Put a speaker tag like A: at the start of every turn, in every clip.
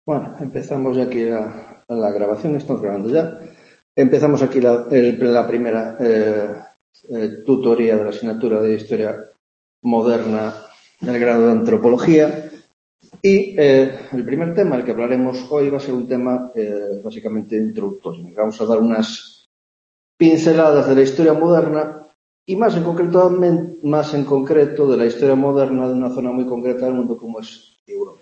A: Bueno, empezamos aquí la grabación, estamos grabando ya. Empezamos aquí la primera tutoría de la asignatura de Historia Moderna del grado de Antropología. Y el primer tema del que hablaremos hoy va a ser un tema básicamente introductorio. Vamos a dar unas pinceladas de la historia moderna y más en concreto de la historia moderna de una zona muy concreta del mundo como es Europa.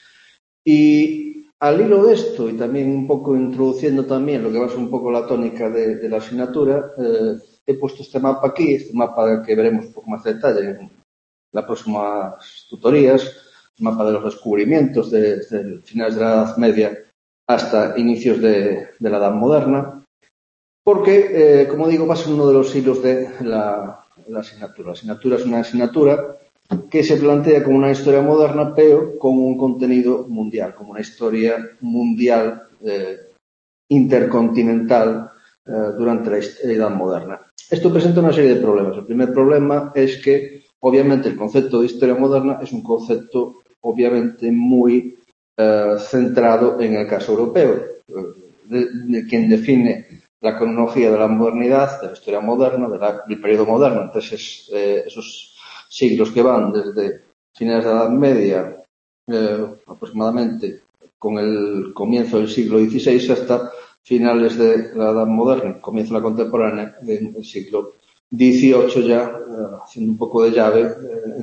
A: Y al hilo de esto, y también un poco introduciendo también lo que va a ser un poco la tónica de la asignatura, he puesto este mapa aquí, este mapa que veremos un poco más de detalle en las próximas tutorías, el mapa de los descubrimientos desde finales de la Edad Media hasta inicios de la Edad Moderna, porque, como digo, va a ser uno de los hilos de la asignatura. La asignatura es una asignatura que se plantea como una historia moderna, pero con un contenido mundial, como una historia mundial intercontinental durante la Edad Moderna. Esto presenta una serie de problemas. El primer problema es que, obviamente, el concepto de historia moderna es un concepto, obviamente, muy centrado en el caso europeo, de quien define la cronología de la modernidad, de la historia moderna, del periodo moderno. Entonces, esos siglos que van desde finales de la Edad Media, aproximadamente con el comienzo del siglo XVI, hasta finales de la Edad Moderna, comienzo de la contemporánea del siglo XVIII, ya haciendo un poco de llave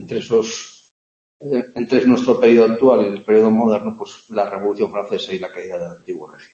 A: entre nuestro periodo actual y el periodo moderno, pues la Revolución Francesa y la caída del antiguo régimen.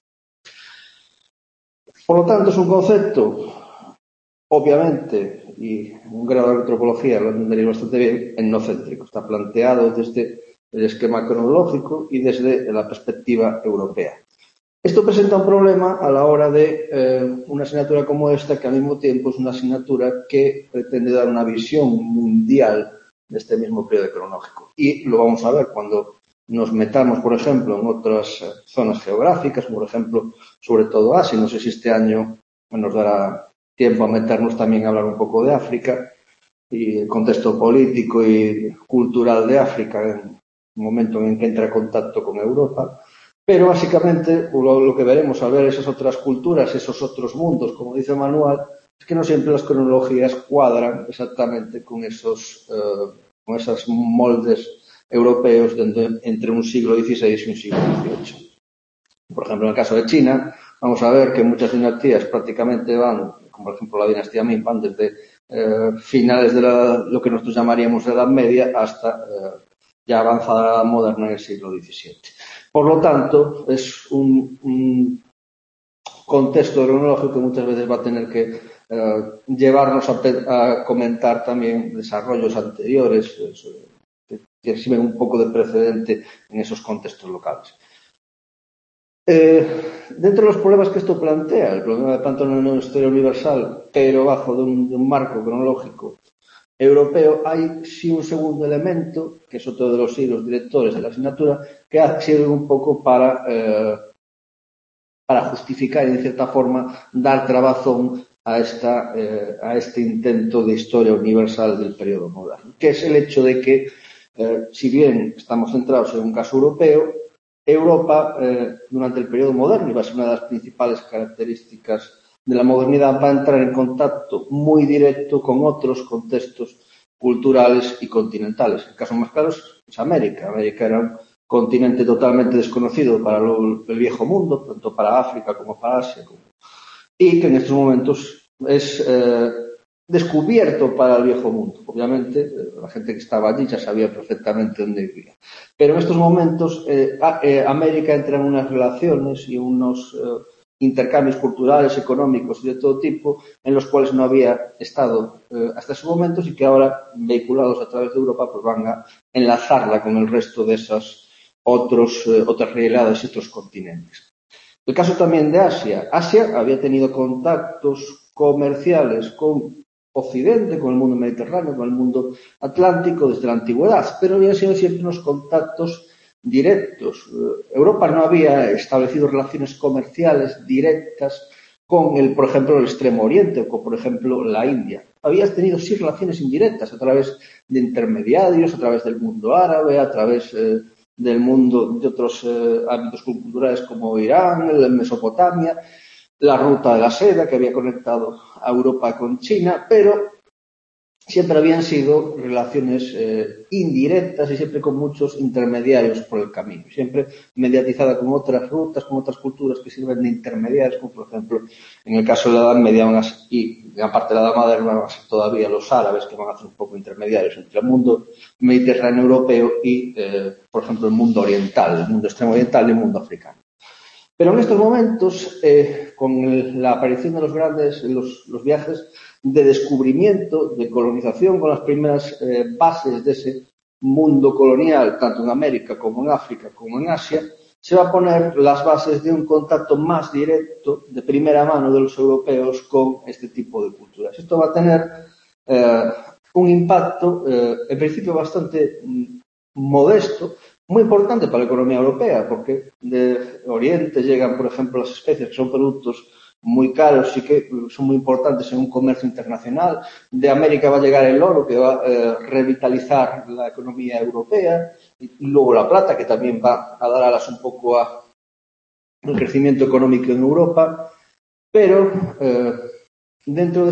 A: Por lo tanto, es un concepto, obviamente, y un grado de antropología lo entenderéis bastante bien, etnocéntrico. Está planteado desde el esquema cronológico y desde la perspectiva europea. Esto presenta un problema a la hora de una asignatura como esta, que al mismo tiempo es una asignatura que pretende dar una visión mundial de este mismo periodo cronológico. Y lo vamos a ver cuando nos metamos, por ejemplo, en otras zonas geográficas, por ejemplo, sobre todo Asia. No sé si este año nos dará tiempo a meternos también a hablar un poco de África y el contexto político y cultural de África en el momento en que entra en contacto con Europa. Pero básicamente lo que veremos al ver esas otras culturas, esos otros mundos, como dice Manuel, es que no siempre las cronologías cuadran exactamente con esos moldes europeos entre un siglo XVI y un siglo XVIII. Por ejemplo, en el caso de China, vamos a ver que muchas dinastías prácticamente van, como por ejemplo la dinastía Ming, van desde finales de lo que nosotros llamaríamos Edad Media hasta ya avanzada la Edad Moderna en el siglo XVII. Por lo tanto, es un contexto cronológico que muchas veces va a tener que llevarnos a comentar también desarrollos anteriores que sirven un poco de precedente en esos contextos locales. Dentro de los problemas que esto plantea, el problema de plantear una historia universal, pero bajo de un marco cronológico europeo, hay sí un segundo elemento, que es otro de los hilos directores de la asignatura, que sirve un poco para justificar y, de cierta forma, dar trabazón a este intento de historia universal del periodo moderno, que es el hecho de que, si bien estamos centrados en un caso europeo, Europa, durante el periodo moderno, y va a ser una de las principales características de la modernidad, va a entrar en contacto muy directo con otros contextos culturales y continentales. El caso más claro es América. América era un continente totalmente desconocido para el viejo mundo, tanto para África como para Asia, y que en estos momentos es descubierto para el viejo mundo. Obviamente, la gente que estaba allí ya sabía perfectamente dónde vivía. Pero en estos momentos, América entra en unas relaciones y unos intercambios culturales, económicos y de todo tipo, en los cuales no había estado hasta esos momentos y que ahora, vehiculados a través de Europa, pues van a enlazarla con el resto de esas otras realidades y otros continentes. El caso también de Asia. Asia había tenido contactos comerciales con Occidente, con el mundo mediterráneo, con el mundo atlántico desde la antigüedad, pero habían sido siempre unos contactos directos. Europa no había establecido relaciones comerciales directas con por ejemplo, el Extremo Oriente o con, por ejemplo, la India. Había tenido sí relaciones indirectas a través de intermediarios, a través del mundo árabe, a través del mundo de otros ámbitos culturales como Irán, Mesopotamia, la ruta de la seda que había conectado a Europa con China, pero siempre habían sido relaciones indirectas y siempre con muchos intermediarios por el camino, siempre mediatizada con otras rutas, con otras culturas que sirven de intermediarios, como por ejemplo en el caso de la Edad Media y gran parte de la Edad Moderna todavía los árabes, que van a ser un poco intermediarios entre el mundo mediterráneo europeo y, por ejemplo, el mundo oriental, el mundo extremo oriental y el mundo africano. Pero en estos momentos, con la aparición de los viajes de descubrimiento, de colonización, con las primeras bases de ese mundo colonial, tanto en América como en África como en Asia, se va a poner las bases de un contacto más directo, de primera mano de los europeos con este tipo de culturas. Esto va a tener un impacto, en principio, bastante modesto, muy importante para la economía europea, porque de Oriente llegan, por ejemplo, las especies, que son productos muy caros y que son muy importantes en un comercio internacional. De América va a llegar el oro, que va a revitalizar la economía europea, y luego la plata, que también va a dar alas un poco al crecimiento económico en Europa. Pero dentro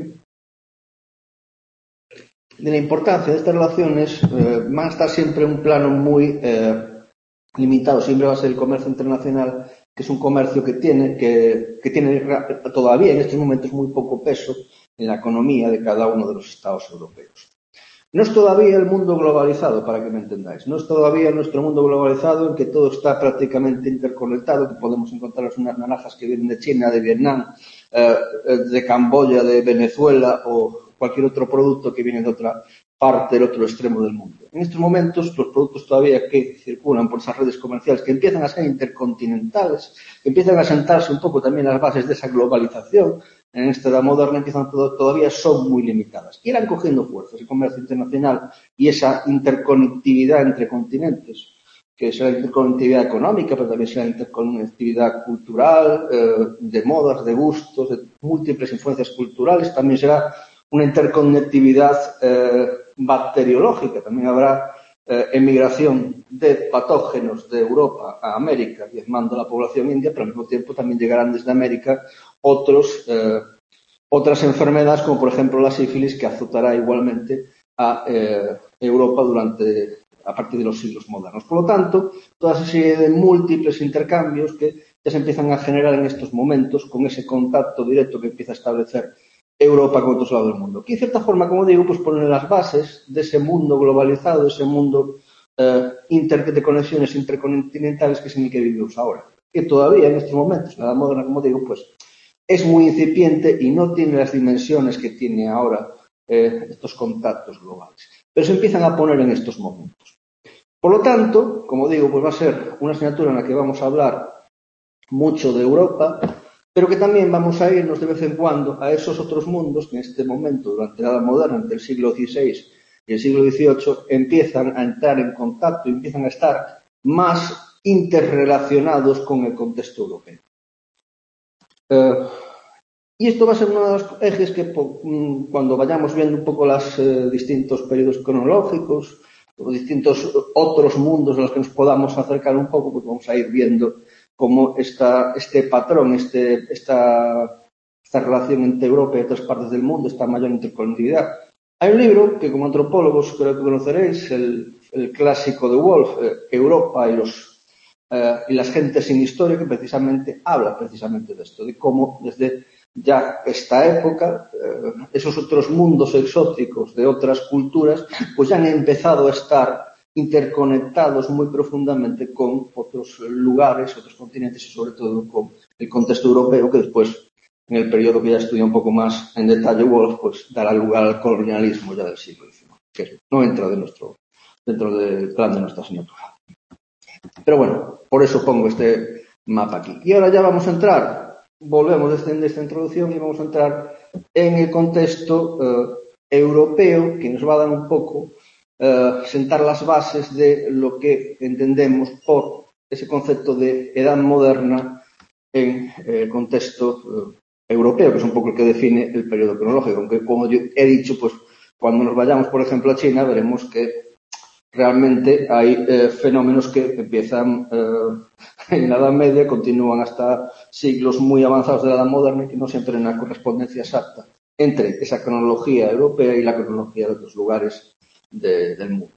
A: de la importancia de estas relaciones, van a estar siempre en un plano muy limitado. Siempre va a ser el comercio internacional, que es un comercio que tiene todavía en estos momentos muy poco peso en la economía de cada uno de los estados europeos. No es todavía el mundo globalizado, para que me entendáis. No es todavía nuestro mundo globalizado en que todo está prácticamente interconectado, que podemos encontrar unas naranjas que vienen de China, de Vietnam, de Camboya, de Venezuela o cualquier otro producto que viene de otra parte del otro extremo del mundo. En estos momentos, los productos todavía que circulan por esas redes comerciales, que empiezan a ser intercontinentales, que empiezan a sentarse un poco también las bases de esa globalización, en esta edad moderna todavía son muy limitadas. Irán cogiendo fuerzas el comercio internacional y esa interconectividad entre continentes, que será interconectividad económica, pero también será interconectividad cultural, de modas, de gustos, de múltiples influencias culturales, también será una interconectividad bacteriológica, también habrá emigración de patógenos de Europa a América, diezmando la población india, pero al mismo tiempo también llegarán desde América otras enfermedades, como por ejemplo la sífilis, que azotará igualmente a Europa a partir de los siglos modernos. Por lo tanto, toda esa serie de múltiples intercambios que ya se empiezan a generar en estos momentos con ese contacto directo que empieza a establecer Europa con otros lados del mundo. Que, en cierta forma, como digo, pues ponen las bases de ese mundo globalizado, de ese mundo de conexiones intercontinentales que es en el que vivimos ahora. Que todavía en estos momentos, la edad moderna, como digo, pues es muy incipiente y no tiene las dimensiones que tiene ahora estos contactos globales. Pero se empiezan a poner en estos momentos. Por lo tanto, como digo, pues va a ser una asignatura en la que vamos a hablar mucho de Europa, pero que también vamos a irnos de vez en cuando a esos otros mundos que en este momento, durante la Edad Moderna, entre el siglo XVI y el siglo XVIII, empiezan a entrar en contacto y empiezan a estar más interrelacionados con el contexto europeo. Y esto va a ser uno de los ejes que cuando vayamos viendo un poco los distintos periodos cronológicos, los distintos otros mundos a los que nos podamos acercar un poco, pues vamos a ir viendo cómo este patrón, esta relación entre Europa y otras partes del mundo, esta mayor interconectividad. Hay un libro que como antropólogos creo que conoceréis, el clásico de Woolf, Europa y las gentes sin historia, que precisamente habla precisamente de esto, de cómo desde ya esta época, esos otros mundos exóticos de otras culturas, pues ya han empezado a estar interconectados muy profundamente con otros lugares, otros continentes y sobre todo con el contexto europeo, que después, en el periodo que ya estudia un poco más en detalle Woolf, pues dará lugar al colonialismo ya del siglo XIX, que no entra dentro del plan de nuestra asignatura. Pero bueno, por eso pongo este mapa aquí. Y ahora ya vamos a entrar, volvemos de esta introducción y vamos a entrar en el contexto europeo, que nos va a dar un poco sentar las bases de lo que entendemos por ese concepto de edad moderna en el contexto europeo, que es un poco el que define el periodo cronológico. Aunque, como yo he dicho, pues cuando nos vayamos, por ejemplo, a China, veremos que realmente hay fenómenos que empiezan en la Edad Media, continúan hasta siglos muy avanzados de la Edad Moderna y que no siempre hay una correspondencia exacta entre esa cronología europea y la cronología de otros lugares del mundo.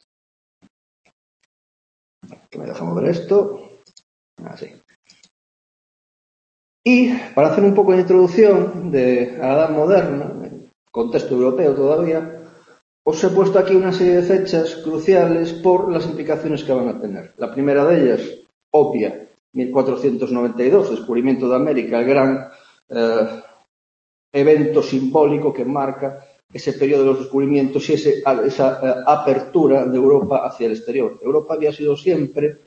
A: Que me dejamos ver esto. Así. Y para hacer un poco de introducción de la Edad Moderna, en contexto europeo todavía, os he puesto aquí una serie de fechas cruciales por las implicaciones que van a tener. La primera de ellas, obvia, 1492, descubrimiento de América, el gran evento simbólico que marca ese periodo de los descubrimientos y esa apertura de Europa hacia el exterior. Europa había sido siempre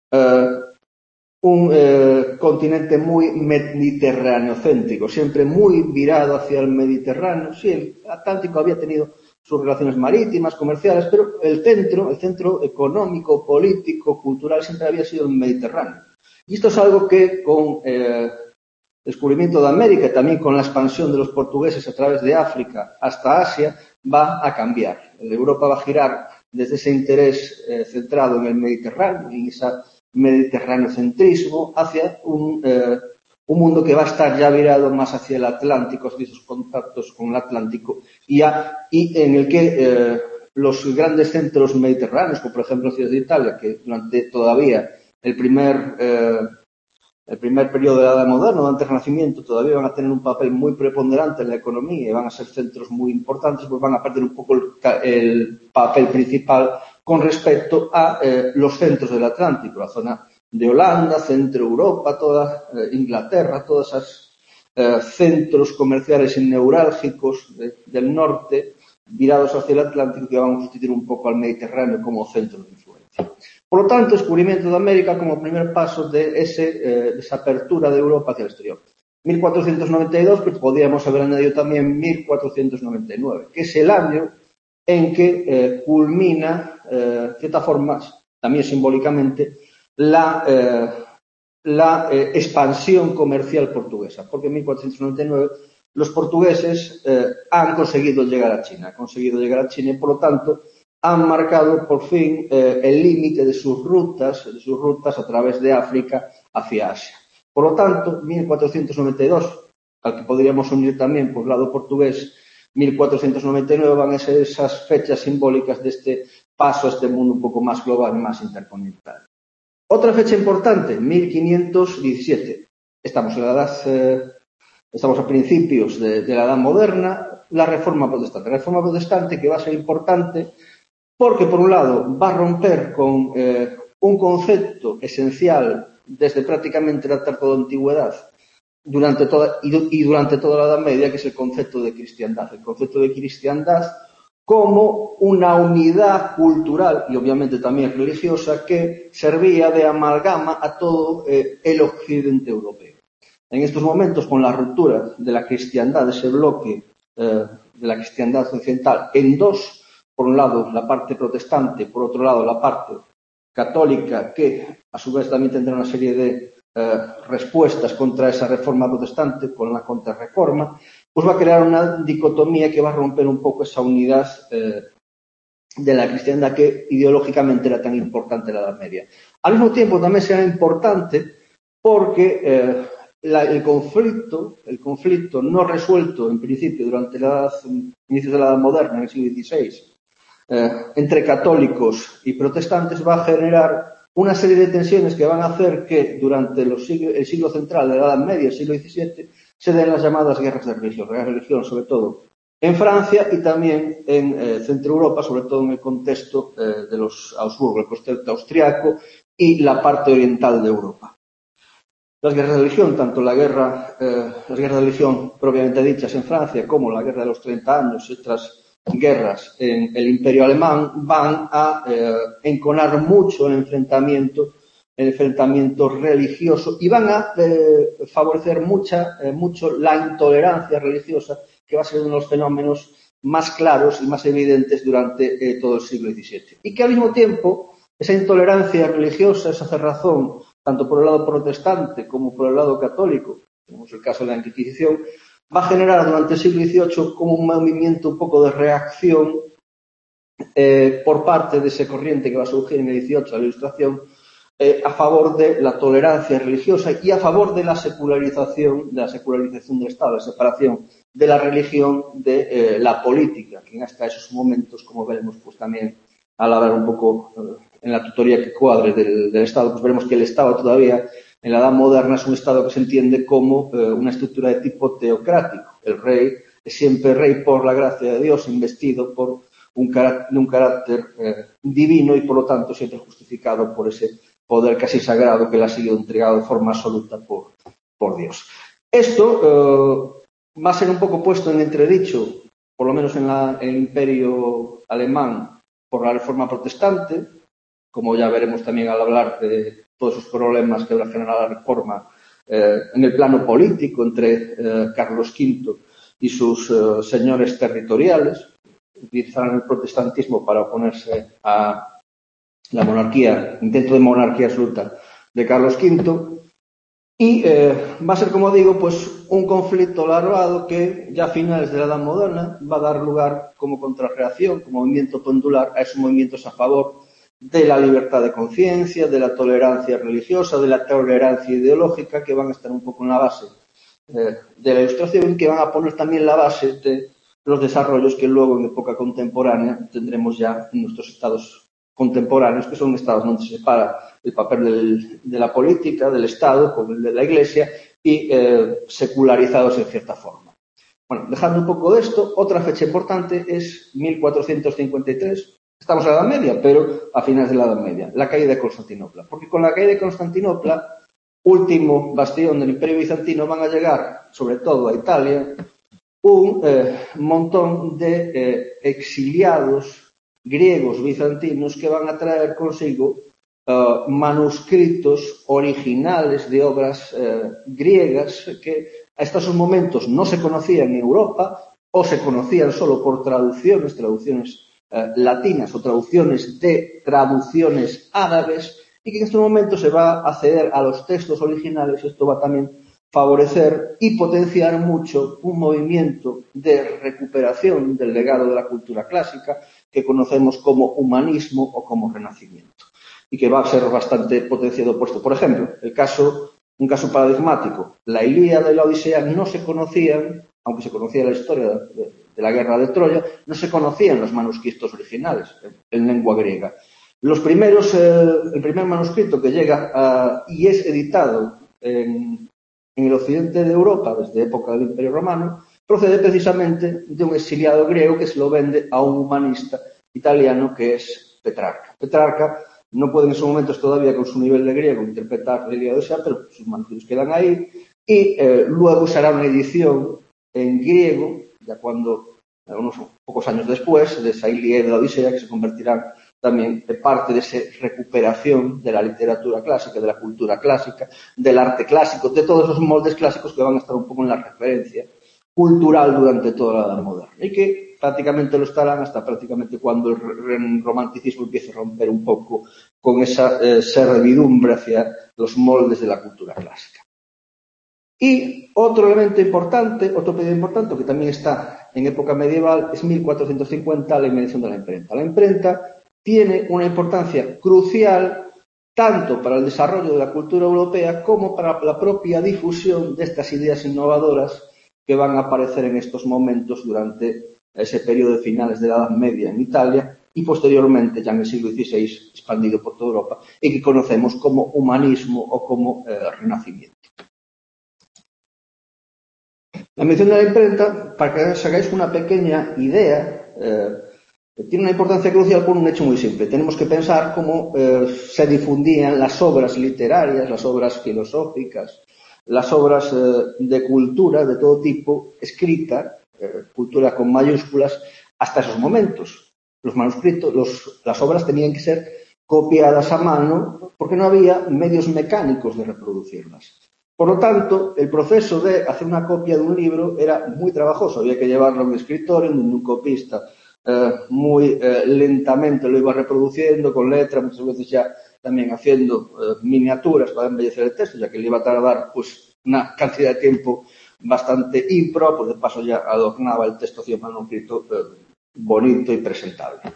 A: un continente muy mediterráneo-céntrico, siempre muy virado hacia el Mediterráneo. Sí, el Atlántico había tenido sus relaciones marítimas, comerciales, pero el centro económico, político, cultural, siempre había sido el Mediterráneo. Y esto es algo que con el descubrimiento de América y también con la expansión de los portugueses a través de África hasta Asia va a cambiar. Europa va a girar desde ese interés centrado en el Mediterráneo, en ese mediterráneo-centrismo, hacia un mundo que va a estar ya virado más hacia el Atlántico, hacia sus contactos con el Atlántico, y en el que los grandes centros mediterráneos, como por ejemplo Ciudad de Italia, que durante todavía el primer periodo de la Edad Moderna, durante el Renacimiento, todavía van a tener un papel muy preponderante en la economía y van a ser centros muy importantes, pues van a perder un poco el papel principal con respecto a los centros del Atlántico, la zona de Holanda, Centro Europa, toda Inglaterra, todos esos centros comerciales y neurálgicos del norte, virados hacia el Atlántico, que van a sustituir un poco al Mediterráneo como centro de influencia. Por lo tanto, descubrimiento de América como primer paso de esa apertura de Europa hacia el exterior. 1492, que podríamos haber añadido también 1499, que es el año en que culmina, de cierta forma, también simbólicamente, la expansión comercial portuguesa, porque en 1499 los portugueses han conseguido llegar a China, y por lo tanto han marcado por fin el límite de sus rutas a través de África hacia Asia. Por lo tanto, 1492, al que podríamos unir también por el lado portugués, 1499 van a ser esas fechas simbólicas de este paso a este mundo un poco más global y más intercontinental. Otra fecha importante, 1517. Estamos a principios de la Edad Moderna, la Reforma Protestante. La Reforma Protestante que va a ser importante porque, por un lado, va a romper con un concepto esencial desde prácticamente la tarde de la Antigüedad durante toda la Edad Media, que es el concepto de cristiandad. El concepto de cristiandad como una unidad cultural y obviamente también religiosa que servía de amalgama a todo el occidente europeo. En estos momentos, con la ruptura de la cristiandad, de ese bloque de la cristiandad occidental en dos, por un lado la parte protestante, por otro lado la parte católica, que a su vez también tendrá una serie de respuestas contra esa reforma protestante con la contrarreforma, pues va a crear una dicotomía que va a romper un poco esa unidad de la cristiandad que ideológicamente era tan importante en la Edad Media. Al mismo tiempo también será importante porque el conflicto no resuelto en principio durante inicios de la Edad Moderna, en el siglo XVI, entre católicos y protestantes, va a generar una serie de tensiones que van a hacer que durante el siglo central de la Edad Media, el siglo XVII, se den las llamadas guerras de religión, sobre todo en Francia y también en Centro Europa, sobre todo en el contexto de los Habsburgo, el contexto austriaco y la parte oriental de Europa. Las guerras de religión, tanto las guerras de religión propiamente dichas en Francia como la guerra de los 30 años y otras guerras en el Imperio Alemán, van a enconar mucho el enfrentamiento religioso y van a favorecer mucho la intolerancia religiosa, que va a ser uno de los fenómenos más claros y más evidentes durante todo el siglo XVII. Y que al mismo tiempo esa intolerancia religiosa, esa cerrazón, tanto por el lado protestante como por el lado católico, como es el caso de la Inquisición, va a generar durante el siglo XVIII como un movimiento un poco de reacción por parte de esa corriente que va a surgir en el 18, la Ilustración, a favor de la tolerancia religiosa y a favor de la secularización del Estado, la separación de la religión de la política, que hasta esos momentos, como veremos, pues también al hablar un poco en la tutoría que cuadre del Estado, pues veremos que el Estado todavía en la Edad Moderna es un Estado que se entiende como una estructura de tipo teocrático. El rey es siempre rey por la gracia de Dios, investido por un carácter divino y por lo tanto siempre justificado por ese poder casi sagrado que le ha sido entregado de forma absoluta por Dios. Esto va a ser un poco puesto en entredicho, por lo menos en el Imperio alemán, por la Reforma protestante, como ya veremos también al hablar de todos esos problemas que va a generar la Reforma en el plano político entre Carlos V y sus señores territoriales. Utilizaron el protestantismo para oponerse a la monarquía, intento de monarquía absoluta de Carlos V, y va a ser, como digo, pues un conflicto larvado que ya a finales de la Edad Moderna va a dar lugar como contrarreacción, como movimiento pendular a esos movimientos a favor de la libertad de conciencia, de la tolerancia religiosa, de la tolerancia ideológica, que van a estar un poco en la base de la Ilustración y que van a poner también la base de los desarrollos que luego en época contemporánea tendremos ya en nuestros estados contemporáneos, que son estados donde se separa el papel de la política, del Estado, con el de la Iglesia y secularizados en cierta forma. Bueno, dejando un poco de esto, otra fecha importante es 1453. Estamos en la Edad Media, pero a finales de la Edad Media, la caída de Constantinopla. Porque con la caída de Constantinopla, último bastión del Imperio Bizantino, van a llegar, sobre todo a Italia, un montón de exiliados griegos bizantinos que van a traer consigo manuscritos originales de obras griegas que hasta esos momentos no se conocían en Europa o se conocían solo por traducciones latinas o traducciones de traducciones árabes, y que en estos momentos se va a acceder a los textos originales. Esto va también favorecer y potenciar mucho un movimiento de recuperación del legado de la cultura clásica que conocemos como humanismo o como renacimiento, y que va a ser bastante potenciado por esto. Por ejemplo, un caso paradigmático: la Ilíada y la Odisea no se conocían, aunque se conocía la historia de la guerra de Troya, no se conocían los manuscritos originales en lengua griega. El primer manuscrito que llega y es editado en el occidente de Europa, desde época del Imperio Romano, procede precisamente de un exiliado griego que se lo vende a un humanista italiano que es Petrarca. Petrarca no puede en esos momentos todavía, con su nivel de griego, interpretar la Ilíada y Odisea, pero sus manuscritos quedan ahí, y luego se hará una edición en griego, ya cuando, unos pocos años después, de esa Ilíada y la Odisea, que se convertirán también en parte de esa recuperación de la literatura clásica, de la cultura clásica, del arte clásico, de todos esos moldes clásicos que van a estar un poco en la referencia cultural durante toda la Edad Moderna, y que prácticamente lo estarán hasta prácticamente cuando el romanticismo empiece a romper un poco con esa servidumbre hacia los moldes de la cultura clásica. Y otro elemento importante, otro periodo importante que también está en época medieval, es 1450, la invención de la imprenta. La imprenta tiene una importancia crucial tanto para el desarrollo de la cultura europea como para la propia difusión de estas ideas innovadoras que van a aparecer en estos momentos durante ese periodo de finales de la Edad Media en Italia y posteriormente ya en el siglo XVI expandido por toda Europa y que conocemos como humanismo o como renacimiento. La invención de la imprenta, para que os hagáis una pequeña idea, tiene una importancia crucial por un hecho muy simple. Tenemos que pensar cómo se difundían las obras literarias, las obras filosóficas, las obras de cultura de todo tipo, escrita, cultura con mayúsculas, hasta esos momentos. Los manuscritos, las obras tenían que ser copiadas a mano porque no había medios mecánicos de reproducirlas. Por lo tanto, el proceso de hacer una copia de un libro era muy trabajoso. Había que llevarlo a un escritorio donde un copista muy lentamente lo iba reproduciendo con letra, muchas veces ya también haciendo miniaturas para embellecer el texto, ya que le iba a tardar pues una cantidad de tiempo bastante ímproba, pues de paso ya adornaba el texto hacia un manuscrito bonito y presentable.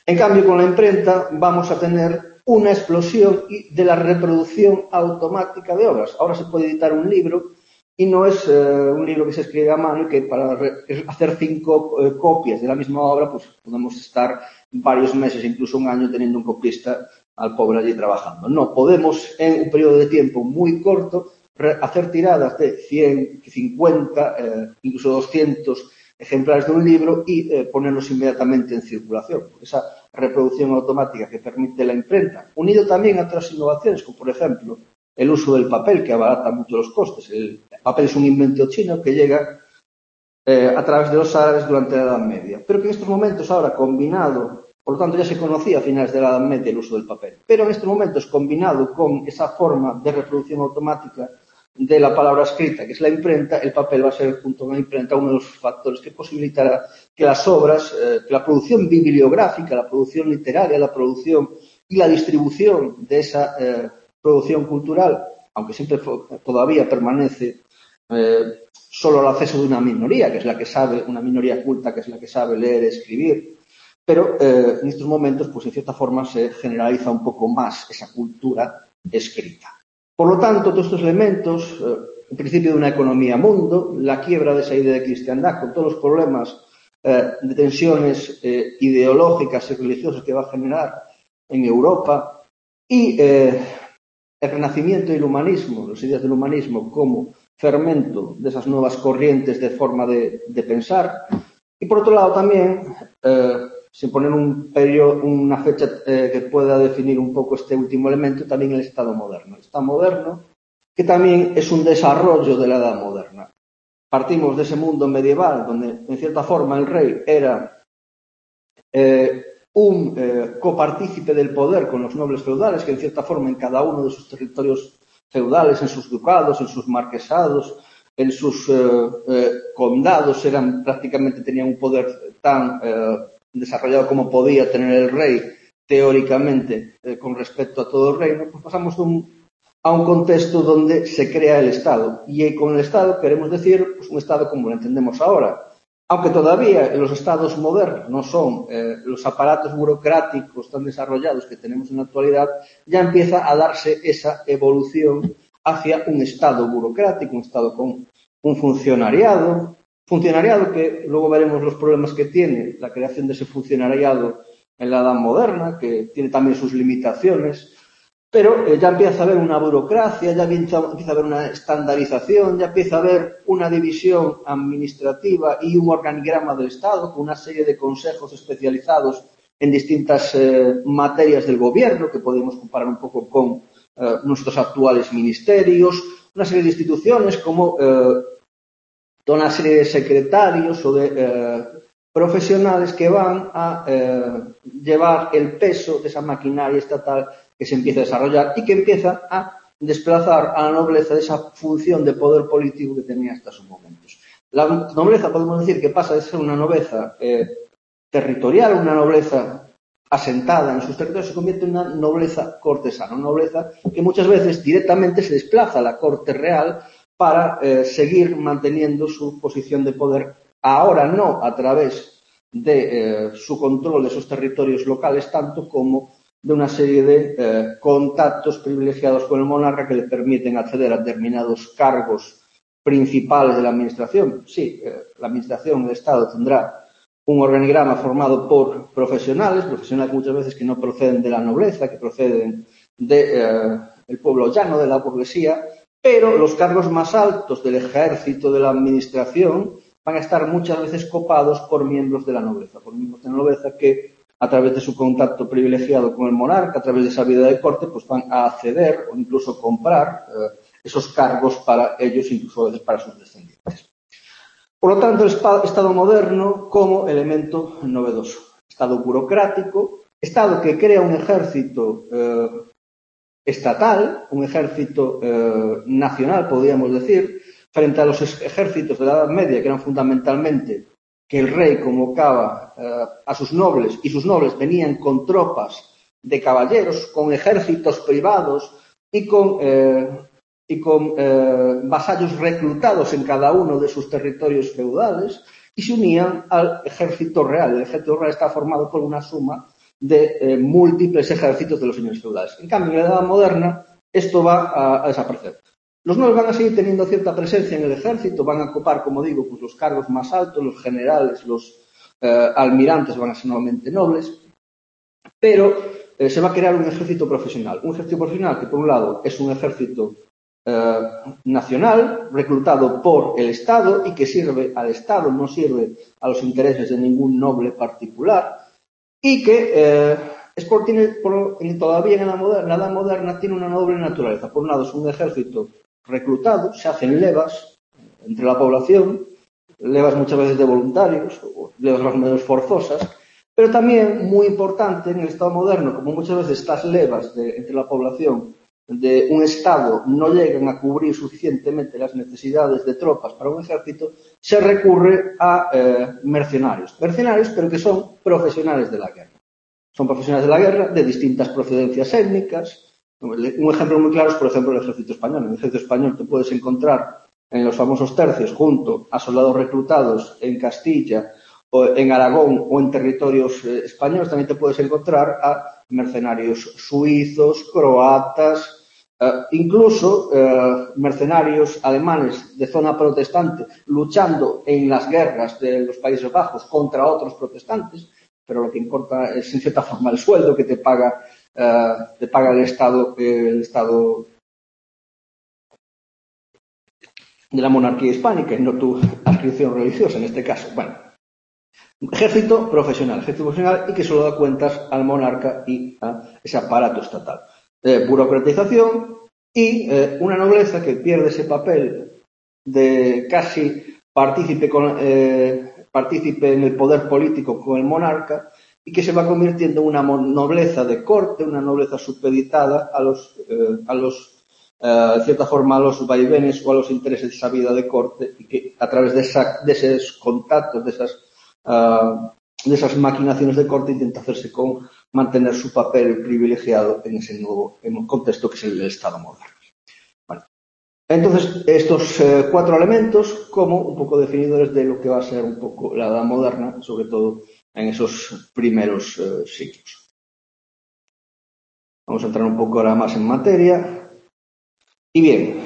A: En cambio, con la imprenta vamos a tener una explosión de la reproducción automática de obras. Ahora se puede editar un libro y no es un libro que se escribe a mano y que para hacer 5 copias de la misma obra, pues podemos estar varios meses, incluso un año, teniendo un copista al pobre allí trabajando. No, podemos en un periodo de tiempo muy corto hacer tiradas de 100, 50, incluso 200 ejemplares de un libro y ponerlos inmediatamente en circulación. Esa reproducción automática que permite la imprenta, unido también a otras innovaciones, como por ejemplo el uso del papel, que abarata mucho los costes. El papel es un invento chino que llega a través de los árabes durante la Edad Media, pero que en estos momentos ahora combinado, por lo tanto ya se conocía a finales de la Edad Media el uso del papel, pero en estos momentos combinado con esa forma de reproducción automática de la palabra escrita, que es la imprenta, el papel va a ser, junto con la imprenta, uno de los factores que posibilitará que las obras, que la producción bibliográfica, la producción literaria, la producción y la distribución de esa producción cultural, aunque siempre todavía permanece solo al acceso de una minoría, que es la que sabe, una minoría culta, que es la que sabe leer y escribir, pero en estos momentos, pues en cierta forma se generaliza un poco más esa cultura escrita. Por lo tanto, todos estos elementos, el principio de una economía mundo, la quiebra de esa idea de cristiandad, con todos los problemas de tensiones ideológicas y religiosas que va a generar en Europa, y el renacimiento del humanismo, las ideas del humanismo como fermento de esas nuevas corrientes de forma de pensar, y por otro lado también, sin poner un periodo, una fecha que pueda definir un poco este último elemento, también el Estado moderno. El Estado moderno, que también es un desarrollo de la Edad Moderna. Partimos de ese mundo medieval, donde en cierta forma el rey era un copartícipe del poder con los nobles feudales, que en cierta forma en cada uno de sus territorios feudales, en sus ducados, en sus marquesados, en sus condados, prácticamente tenían un poder tan desarrollado como podía tener el rey teóricamente con respecto a todo el reino. Pues pasamos a un contexto donde se crea el Estado, y con el Estado queremos decir pues, un Estado como lo entendemos ahora, aunque todavía en los estados modernos no son los aparatos burocráticos tan desarrollados que tenemos en la actualidad, ya empieza a darse esa evolución hacia un Estado burocrático, un Estado con un funcionariado que luego veremos los problemas que tiene la creación de ese funcionariado en la Edad Moderna, que tiene también sus limitaciones, pero ya empieza a haber una burocracia, ya empieza a haber una estandarización, ya empieza a haber una división administrativa y un organigrama del Estado con una serie de consejos especializados en distintas materias del gobierno, que podemos comparar un poco con nuestros actuales ministerios, una serie de instituciones como toda una serie de secretarios o de profesionales que van a llevar el peso de esa maquinaria estatal que se empieza a desarrollar y que empieza a desplazar a la nobleza de esa función de poder político que tenía hasta esos momentos. La nobleza, podemos decir, que pasa de ser una nobleza territorial, una nobleza asentada en sus territorios, se convierte en una nobleza cortesana, una nobleza que muchas veces directamente se desplaza a la corte real para seguir manteniendo su posición de poder, ahora no a través de su control de esos territorios locales, tanto como de una serie de contactos privilegiados con el monarca que le permiten acceder a determinados cargos principales de la administración. Sí, la administración del Estado tendrá un organigrama formado por profesionales muchas veces que no proceden de la nobleza, que proceden del pueblo llano, de la burguesía, pero los cargos más altos del ejército, de la administración, van a estar muchas veces copados por miembros de la nobleza, por miembros de la nobleza que, a través de su contacto privilegiado con el monarca, a través de esa vida de corte, pues van a acceder o incluso comprar esos cargos para ellos, incluso a veces para sus descendientes. Por lo tanto, el Estado moderno como elemento novedoso. Estado burocrático, Estado que crea un ejército estatal, un ejército nacional, podríamos decir, frente a los ejércitos de la Edad Media, que eran fundamentalmente que el rey convocaba a sus nobles, y sus nobles venían con tropas de caballeros, con ejércitos privados y con vasallos reclutados en cada uno de sus territorios feudales, y se unían al ejército real. El ejército real está formado por una suma de múltiples ejércitos de los señores feudales. En cambio, en la Edad Moderna, esto va a desaparecer. Los nobles van a seguir teniendo cierta presencia en el ejército, van a ocupar, como digo, pues los cargos más altos, los generales, los almirantes van a ser nuevamente nobles, pero se va a crear un ejército profesional. Un ejército profesional que, por un lado, es un ejército nacional, reclutado por el Estado y que sirve al Estado, no sirve a los intereses de ningún noble particular, y que todavía en la Edad Moderna tiene una noble naturaleza. Por un lado, es un ejército reclutado, se hacen levas entre la población, levas muchas veces de voluntarios, o levas más o menos forzosas, pero también, muy importante en el Estado moderno, como muchas veces estas levas entre la población de un Estado no llegan a cubrir suficientemente las necesidades de tropas para un ejército, se recurre a mercenarios, pero que son profesionales de la guerra. Son profesionales de la guerra de distintas procedencias étnicas. Un ejemplo muy claro es, por ejemplo, el ejército español. En el ejército español te puedes encontrar en los famosos tercios junto a soldados reclutados en Castilla, o en Aragón o en territorios españoles. También te puedes encontrar a mercenarios suizos, croatas, incluso mercenarios alemanes de zona protestante luchando en las guerras de los Países Bajos contra otros protestantes, pero lo que importa es en cierta forma el sueldo que te paga el Estado de la monarquía hispánica y no tu adscripción religiosa en este caso. Bueno, ejército profesional y que solo da cuentas al monarca y a ese aparato estatal. Burocratización y una nobleza que pierde ese papel de casi partícipe en el poder político con el monarca y que se va convirtiendo en una nobleza de corte, una nobleza supeditada de cierta forma a los vaivenes o a los intereses de esa vida de corte, y que a través de esos contactos, de esas maquinaciones de corte intenta hacerse con mantener su papel privilegiado en ese nuevo contexto que es el Estado moderno. Bueno, entonces, estos 4 elementos como un poco definidores de lo que va a ser un poco la Edad Moderna, sobre todo en esos primeros siglos. Vamos a entrar un poco ahora más en materia. Y bien,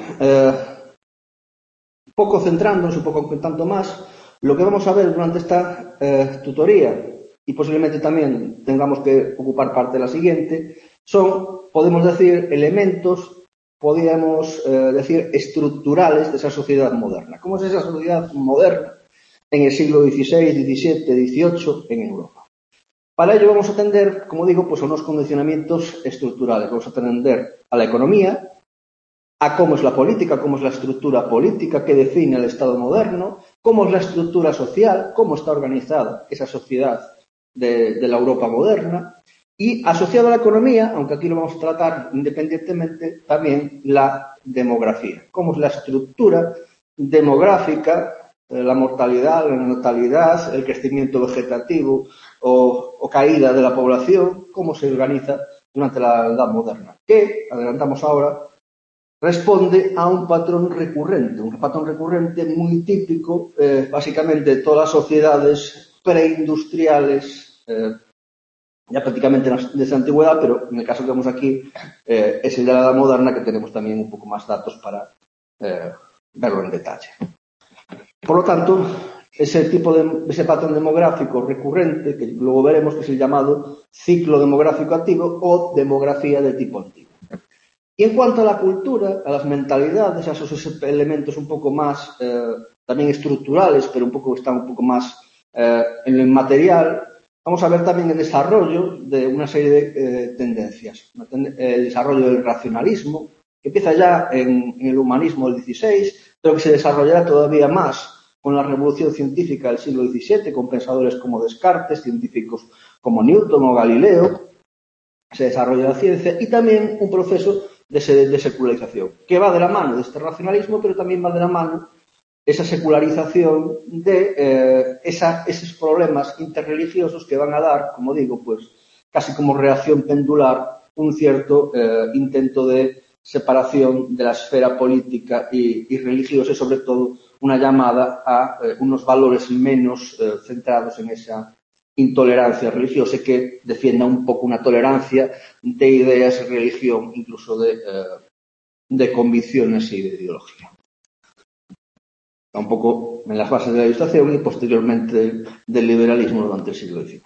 A: un poco centrándonos, un poco contando más, lo que vamos a ver durante esta tutoría, y posiblemente también tengamos que ocupar parte de la siguiente, son, podemos decir, elementos, podríamos decir, estructurales de esa sociedad moderna. ¿Cómo es esa sociedad moderna en el siglo XVI, XVII, XVIII en Europa? Para ello vamos a atender, como digo, pues a unos condicionamientos estructurales. Vamos a atender a la economía, a cómo es la política, cómo es la estructura política que define el Estado moderno, cómo es la estructura social, cómo está organizada esa sociedad de la Europa moderna, y asociado a la economía, aunque aquí lo vamos a tratar independientemente, también la demografía. Cómo es la estructura demográfica, la mortalidad, la natalidad, el crecimiento vegetativo o caída de la población, cómo se organiza durante la Edad Moderna, que, adelantamos ahora, responde a un patrón recurrente muy típico, básicamente de todas las sociedades preindustriales, ya prácticamente desde la antigüedad, pero en el caso que vemos aquí es el de la Edad Moderna, que tenemos también un poco más datos para verlo en detalle. Por lo tanto, ese patrón demográfico recurrente, que luego veremos, que es el llamado ciclo demográfico activo o demografía de tipo antiguo. Y en cuanto a la cultura, a las mentalidades, a esos elementos un poco más también estructurales, pero están un poco más en lo inmaterial, vamos a ver también el desarrollo de una serie de tendencias. El desarrollo del racionalismo, que empieza ya en el humanismo del XVI, pero que se desarrollará todavía más con la revolución científica del siglo XVII, con pensadores como Descartes, científicos como Newton o Galileo. Se desarrolla la ciencia y también un proceso de secularización, que va de la mano de este racionalismo, pero también va de la mano esa secularización de esos problemas interreligiosos que van a dar, como digo, pues casi como reacción pendular, un cierto intento de separación de la esfera política y religiosa, y sobre todo una llamada a unos valores menos centrados en esa intolerancia religiosa e que defienda un pouco unha tolerancia de ideas, religión, incluso de convicciones e de ideología. Un pouco en las bases de la Ilustración y posteriormente del liberalismo durante el siglo XIX.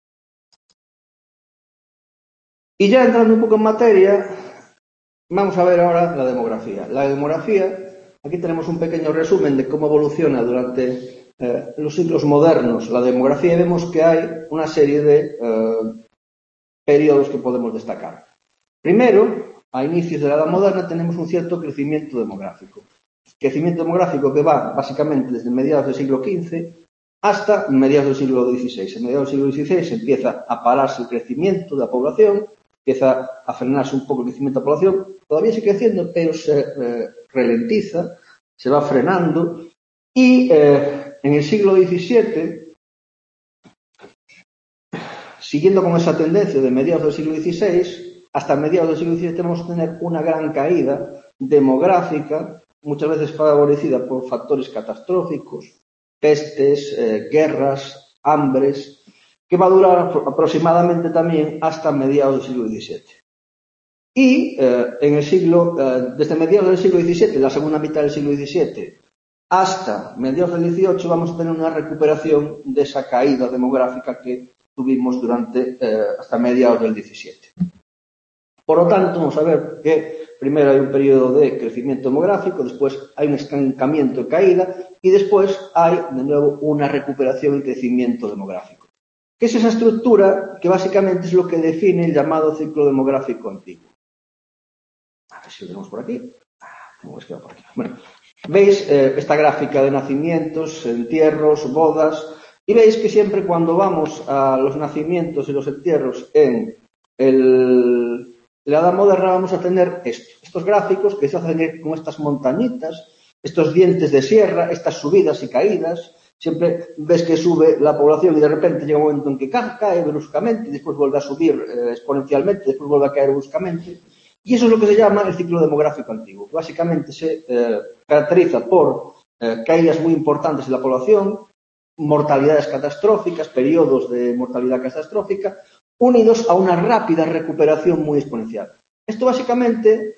A: Y ya entrando un poco en materia, vamos a ver ahora la demografía. La demografía, aquí tenemos un pequeño resumen de cómo evoluciona durante los siglos modernos la demografía y vemos que hay una serie de periodos que podemos destacar. Primero, a inicios de la Edad Moderna tenemos un cierto crecimiento demográfico. Crecimiento demográfico que va básicamente desde mediados del siglo XV hasta mediados del siglo XVI. En mediados del siglo XVI empieza a pararse el crecimiento de la población, empieza a frenarse un poco el crecimiento de la población, todavía sigue creciendo, pero se ralentiza, se va frenando y en el siglo XVII, siguiendo con esa tendencia de mediados del siglo XVI, hasta mediados del siglo XVII vamos a tener una gran caída demográfica, muchas veces favorecida por factores catastróficos, pestes, guerras, hambres, que va a durar aproximadamente también hasta mediados del siglo XVII. Y desde mediados del siglo XVII, la segunda mitad del siglo XVII, hasta mediados del XVIII vamos a tener una recuperación de esa caída demográfica que tuvimos hasta mediados del XVII. Por lo tanto, vamos a ver que primero hay un periodo de crecimiento demográfico, después hay un estancamiento de caída y después hay, de nuevo, una recuperación y crecimiento demográfico. ¿Qué es esa estructura? Que básicamente es lo que define el llamado ciclo demográfico antiguo. A ver si lo tenemos por aquí. Tenemos que ir por aquí. Bueno, veis esta gráfica de nacimientos, entierros, bodas, y veis que siempre cuando vamos a los nacimientos y los entierros en la Edad Moderna vamos a tener estos gráficos que se hacen con estas montañitas, estos dientes de sierra, estas subidas y caídas. Siempre ves que sube la población y de repente llega un momento en que cae bruscamente, después vuelve a subir exponencialmente, después vuelve a caer bruscamente. Y eso es lo que se llama el ciclo demográfico antiguo. Básicamente se caracteriza por caídas muy importantes de la población, mortalidades catastróficas, periodos de mortalidad catastrófica, unidos a una rápida recuperación muy exponencial. Esto básicamente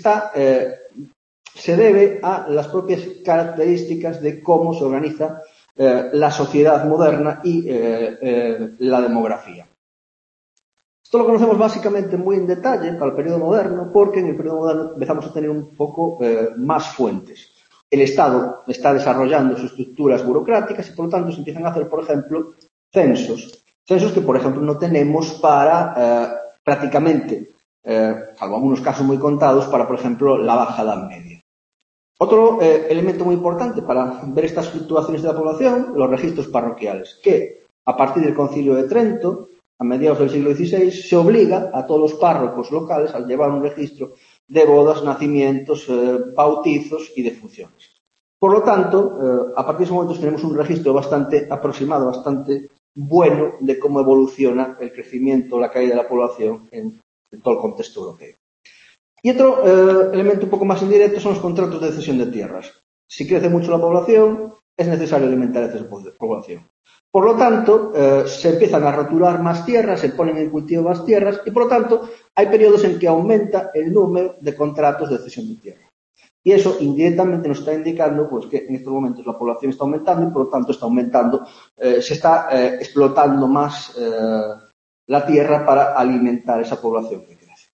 A: se debe a las propias características de cómo se organiza la sociedad moderna y la demografía. Esto lo conocemos básicamente muy en detalle para el periodo moderno, porque en el periodo moderno empezamos a tener un poco más fuentes. El Estado está desarrollando sus estructuras burocráticas y, por lo tanto, se empiezan a hacer, por ejemplo, censos. Censos que, por ejemplo, no tenemos para prácticamente, salvo algunos casos muy contados, para, por ejemplo, la Baja Edad Media. Otro elemento muy importante para ver estas fluctuaciones de la población, los registros parroquiales, que a partir del Concilio de Trento, a mediados del siglo XVI, se obliga a todos los párrocos locales a llevar un registro de bodas, nacimientos, bautizos y defunciones. Por lo tanto, a partir de ese momento tenemos un registro bastante aproximado, bastante bueno de cómo evoluciona el crecimiento, la caída de la población en todo el contexto europeo. Y otro elemento un poco más indirecto son los contratos de cesión de tierras. Si crece mucho la población, es necesario alimentar esa población. Por lo tanto, se empiezan a rotular más tierras, se ponen en cultivo más tierras y, por lo tanto, hay periodos en que aumenta el número de contratos de cesión de tierra. Y eso indirectamente nos está indicando pues, que en estos momentos la población está aumentando y, por lo tanto, está aumentando, se está explotando más la tierra para alimentar esa población que crece.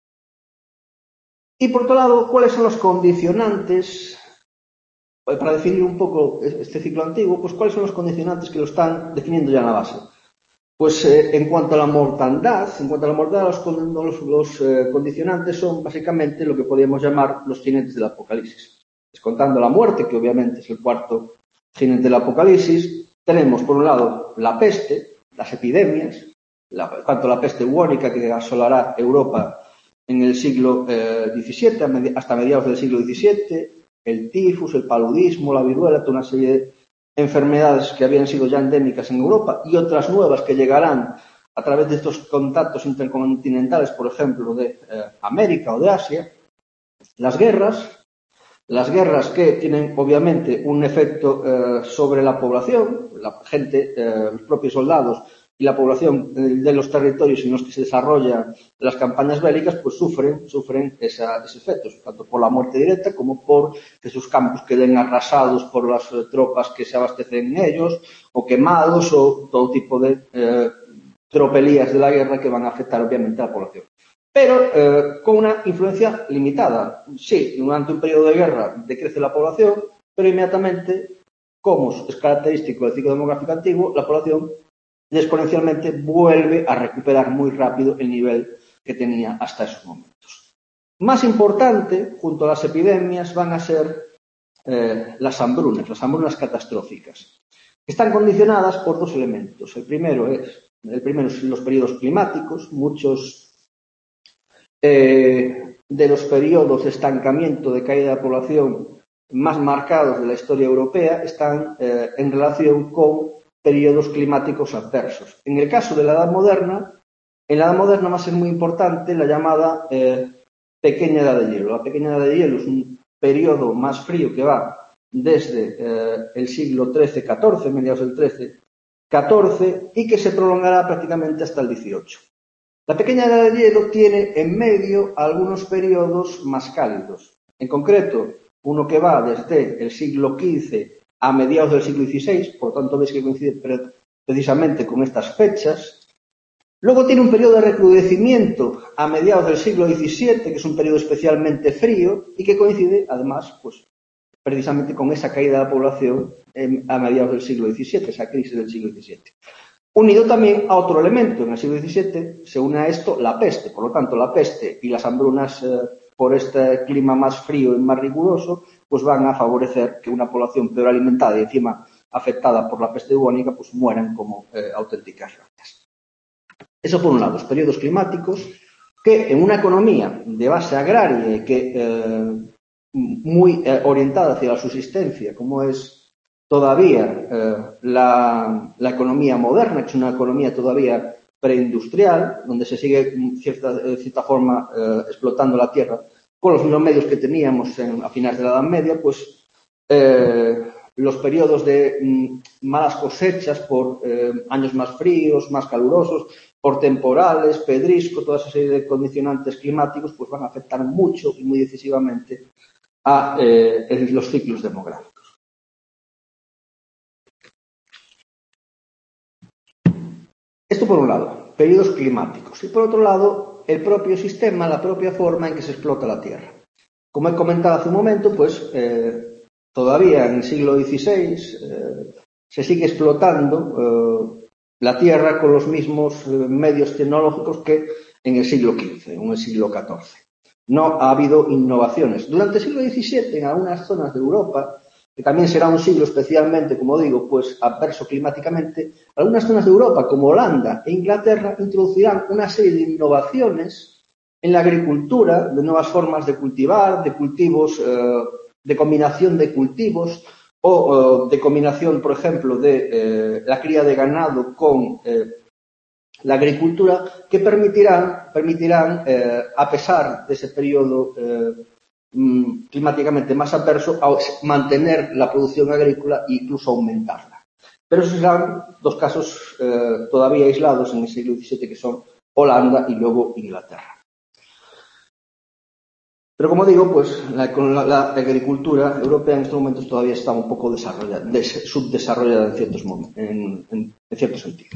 A: Y, por otro lado, ¿cuáles son los condicionantes? Para definir un poco este ciclo antiguo, pues ¿cuáles son los condicionantes que lo están definiendo ya en la base? Pues en cuanto a la mortandad, los condicionantes son básicamente lo que podríamos llamar los jinetes del Apocalipsis. Descontando la muerte, que obviamente es el cuarto jinete del Apocalipsis, tenemos por un lado la peste, las epidemias, tanto la peste bubónica que asolará Europa en el siglo XVII hasta mediados del siglo XVII, el tifus, el paludismo, la viruela, toda una serie de enfermedades que habían sido ya endémicas en Europa y otras nuevas que llegarán a través de estos contactos intercontinentales, por ejemplo, de América o de Asia. Las guerras que tienen obviamente un efecto sobre la población, la gente, los propios soldados y la población de los territorios en los que se desarrollan las campañas bélicas pues sufren esos efectos, tanto por la muerte directa como por que sus campos queden arrasados por las tropas que se abastecen en ellos, o quemados, o todo tipo de tropelías de la guerra que van a afectar obviamente a la población. Pero con una influencia limitada. Sí, durante un periodo de guerra decrece la población, pero inmediatamente, como es característico del ciclo demográfico antiguo, la población exponencialmente vuelve a recuperar muy rápido el nivel que tenía hasta esos momentos. Más importante, junto a las epidemias, van a ser las hambrunas catastróficas, que están condicionadas por dos elementos. El primero es los periodos climáticos. Muchos de los periodos de estancamiento, de caída de la población más marcados de la historia europea están en relación con periodos climáticos adversos. En el caso de la Edad Moderna, va a ser muy importante la llamada pequeña edad de hielo. La pequeña edad de hielo es un periodo más frío que va desde el siglo XIII-XIV, mediados del XIII-XIV, y que se prolongará prácticamente hasta el XVIII. La pequeña edad de hielo tiene en medio algunos periodos más cálidos. En concreto, uno que va desde el siglo XV a mediados del siglo XVI, por lo tanto veis que coincide precisamente con estas fechas. Luego tiene un periodo de recrudecimiento a mediados del siglo XVII, que es un periodo especialmente frío y que coincide, además, pues precisamente con esa caída de la población a mediados del siglo XVII, esa crisis del siglo XVII. Unido también a otro elemento, en el siglo XVII se une a esto la peste. Por lo tanto, la peste y las hambrunas por este clima más frío y más riguroso, pues van a favorecer que una población peor alimentada y encima afectada por la peste bubónica, pues mueran como auténticas ratas. Eso por un lado, los periodos climáticos, que en una economía de base agraria y que muy orientada hacia la subsistencia, como es todavía la economía moderna, que es una economía todavía preindustrial, donde se sigue de cierta forma explotando la tierra con los mismos medios que teníamos a finales de la Edad Media, pues los periodos de malas cosechas por años más fríos, más calurosos, por temporales, pedrisco, toda esa serie de condicionantes climáticos, pues van a afectar mucho y muy decisivamente a los ciclos demográficos. Esto por un lado, periodos climáticos. Y por otro lado, el propio sistema, la propia forma en que se explota la tierra. Como he comentado hace un momento, pues todavía en el siglo XVI se sigue explotando la tierra con los mismos medios tecnológicos que en el siglo XV, o en el siglo XIV. No ha habido innovaciones. Durante el siglo XVII, en algunas zonas de Europa, que también será un siglo especialmente, como digo, pues adverso climáticamente, algunas zonas de Europa, como Holanda e Inglaterra, introducirán una serie de innovaciones en la agricultura, de nuevas formas de cultivar, de cultivos, de combinación de cultivos, o de combinación, por ejemplo, de la cría de ganado con la agricultura, que permitirán a pesar de ese periodo climáticamente más adverso, a mantener la producción agrícola e incluso aumentarla. Pero esos serán dos casos todavía aislados en el siglo XVII, que son Holanda y luego Inglaterra. Pero como digo, pues la agricultura europea en estos momentos todavía está un poco subdesarrollada en cierto sentido.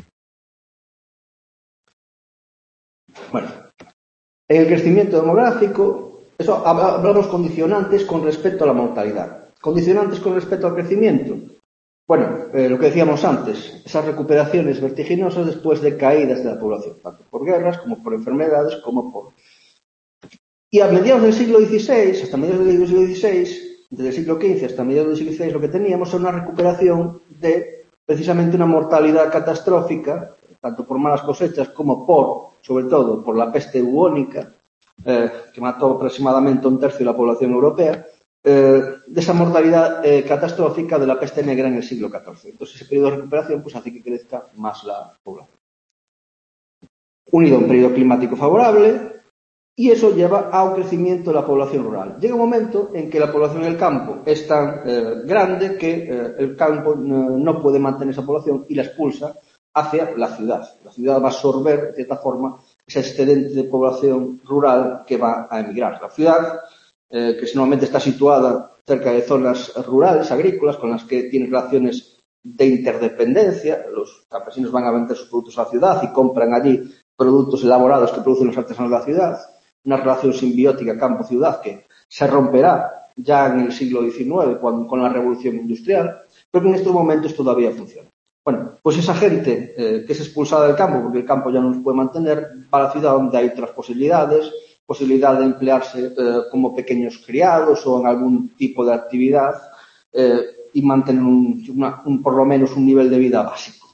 A: Bueno, en el crecimiento demográfico, eso hablamos condicionantes con respecto a la mortalidad. Condicionantes con respecto al crecimiento. Bueno, lo que decíamos antes, esas recuperaciones vertiginosas después de caídas de la población, tanto por guerras como por enfermedades, como por... Y a mediados del siglo XVI, hasta mediados del siglo XVI, desde el siglo XV hasta mediados del siglo XVI, lo que teníamos era una recuperación de precisamente una mortalidad catastrófica, tanto por malas cosechas como sobre todo, por la peste bubónica, que mató aproximadamente un tercio de la población europea, de esa mortalidad catastrófica de la peste negra en el siglo XIV. Entonces, ese periodo de recuperación pues, hace que crezca más la población. Unido a un periodo climático favorable, y eso lleva a un crecimiento de la población rural. Llega un momento en que la población en el campo es tan grande que el campo no puede mantener esa población y la expulsa hacia la ciudad. La ciudad va a absorber, de cierta forma, ese excedente de población rural que va a emigrar. La ciudad, que normalmente está situada cerca de zonas rurales, agrícolas, con las que tiene relaciones de interdependencia. Los campesinos van a vender sus productos a la ciudad y compran allí productos elaborados que producen los artesanos de la ciudad. Una relación simbiótica campo-ciudad que se romperá ya en el siglo XIX con la revolución industrial, pero que en estos momentos todavía funciona. Bueno, pues esa gente que es expulsada del campo, porque el campo ya no los puede mantener, va a la ciudad donde hay otras posibilidades, posibilidad de emplearse como pequeños criados o en algún tipo de actividad y mantener por lo menos un nivel de vida básico.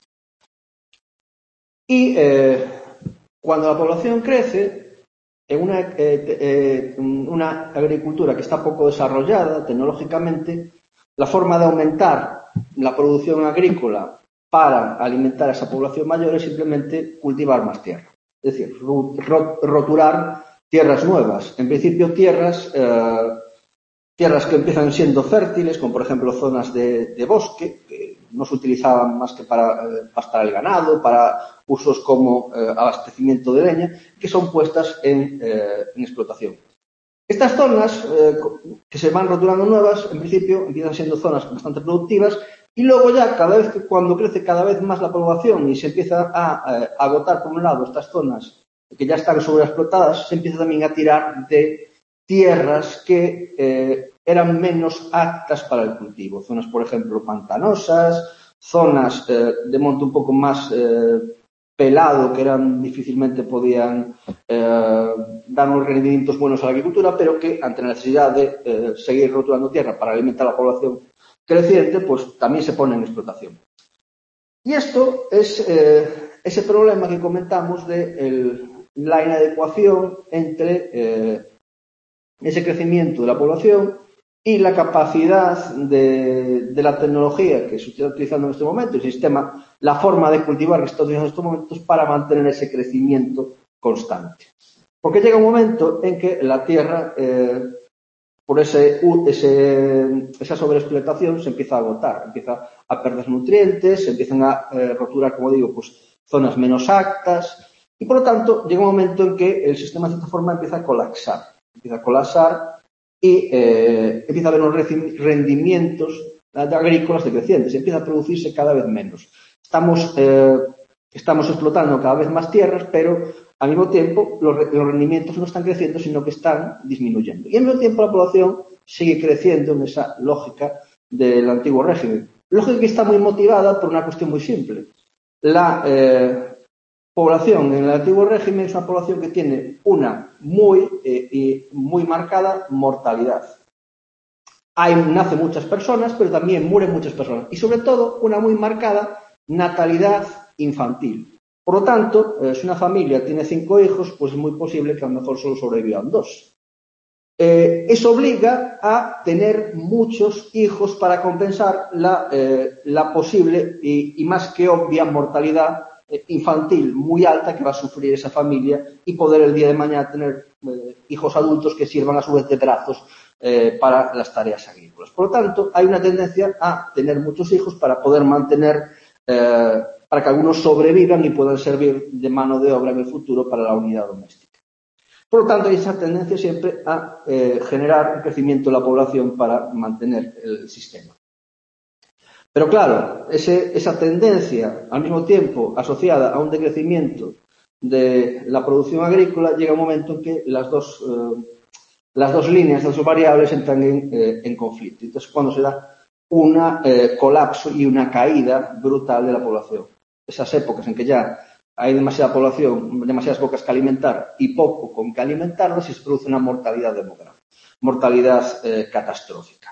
A: Y cuando la población crece, en una agricultura que está poco desarrollada tecnológicamente, la forma de aumentar la producción agrícola para alimentar a esa población mayor es simplemente cultivar más tierra. Es decir, roturar tierras nuevas. En principio, tierras que empiezan siendo fértiles, como por ejemplo zonas de bosque, que no se utilizaban más que para pastar el ganado, para usos como abastecimiento de leña, que son puestas en explotación. Estas zonas que se van roturando nuevas, en principio empiezan siendo zonas bastante productivas y luego ya cuando crece cada vez más la población y se empieza a agotar por un lado estas zonas que ya están sobreexplotadas, se empieza también a tirar de tierras que eran menos aptas para el cultivo. Zonas, por ejemplo, pantanosas, zonas de monte un poco más pelado, que difícilmente podían dar unos rendimientos buenos a la agricultura, pero que ante la necesidad de seguir roturando tierra para alimentar a la población creciente, pues también se pone en explotación. Y esto es ese problema que comentamos de la inadecuación entre ese crecimiento de la población y la capacidad de la tecnología que se está utilizando en este momento, el sistema, la forma de cultivar que se está utilizando en estos momentos para mantener ese crecimiento constante. Porque llega un momento en que la tierra, por esa sobreexplotación, se empieza a agotar, empieza a perder nutrientes, se empiezan a roturar, como digo, pues zonas menos aptas y, por lo tanto, llega un momento en que el sistema, de cierta forma, empieza a colapsar y empieza a haber unos rendimientos agrícolas decrecientes, empieza a producirse cada vez menos. Estamos explotando cada vez más tierras, pero al mismo tiempo los rendimientos no están creciendo, sino que están disminuyendo. Y al mismo tiempo la población sigue creciendo en esa lógica del antiguo régimen. Lógica que está muy motivada por una cuestión muy simple. La población en el antiguo régimen es una población que tiene una muy marcada mortalidad. Nacen muchas personas, pero también mueren muchas personas. Y sobre todo, una muy marcada natalidad infantil. Por lo tanto, si una familia tiene 5 hijos, pues es muy posible que a lo mejor solo sobrevivan 2. Eso obliga a tener muchos hijos para compensar la posible y más que obvia mortalidad infantil muy alta que va a sufrir esa familia y poder el día de mañana tener hijos adultos que sirvan a su vez de brazos para las tareas agrícolas. Por lo tanto, hay una tendencia a tener muchos hijos para poder mantener, para que algunos sobrevivan y puedan servir de mano de obra en el futuro para la unidad doméstica. Por lo tanto, hay esa tendencia siempre a generar un crecimiento de la población para mantener el sistema. Pero claro, esa tendencia, al mismo tiempo asociada a un decrecimiento de la producción agrícola, llega un momento en que las dos líneas, las dos variables entran en conflicto. Entonces, cuando se da un colapso y una caída brutal de la población. Esas épocas en que ya hay demasiada población, demasiadas bocas que alimentar y poco con que alimentarlas, y se produce una mortalidad demográfica, mortalidad catastrófica.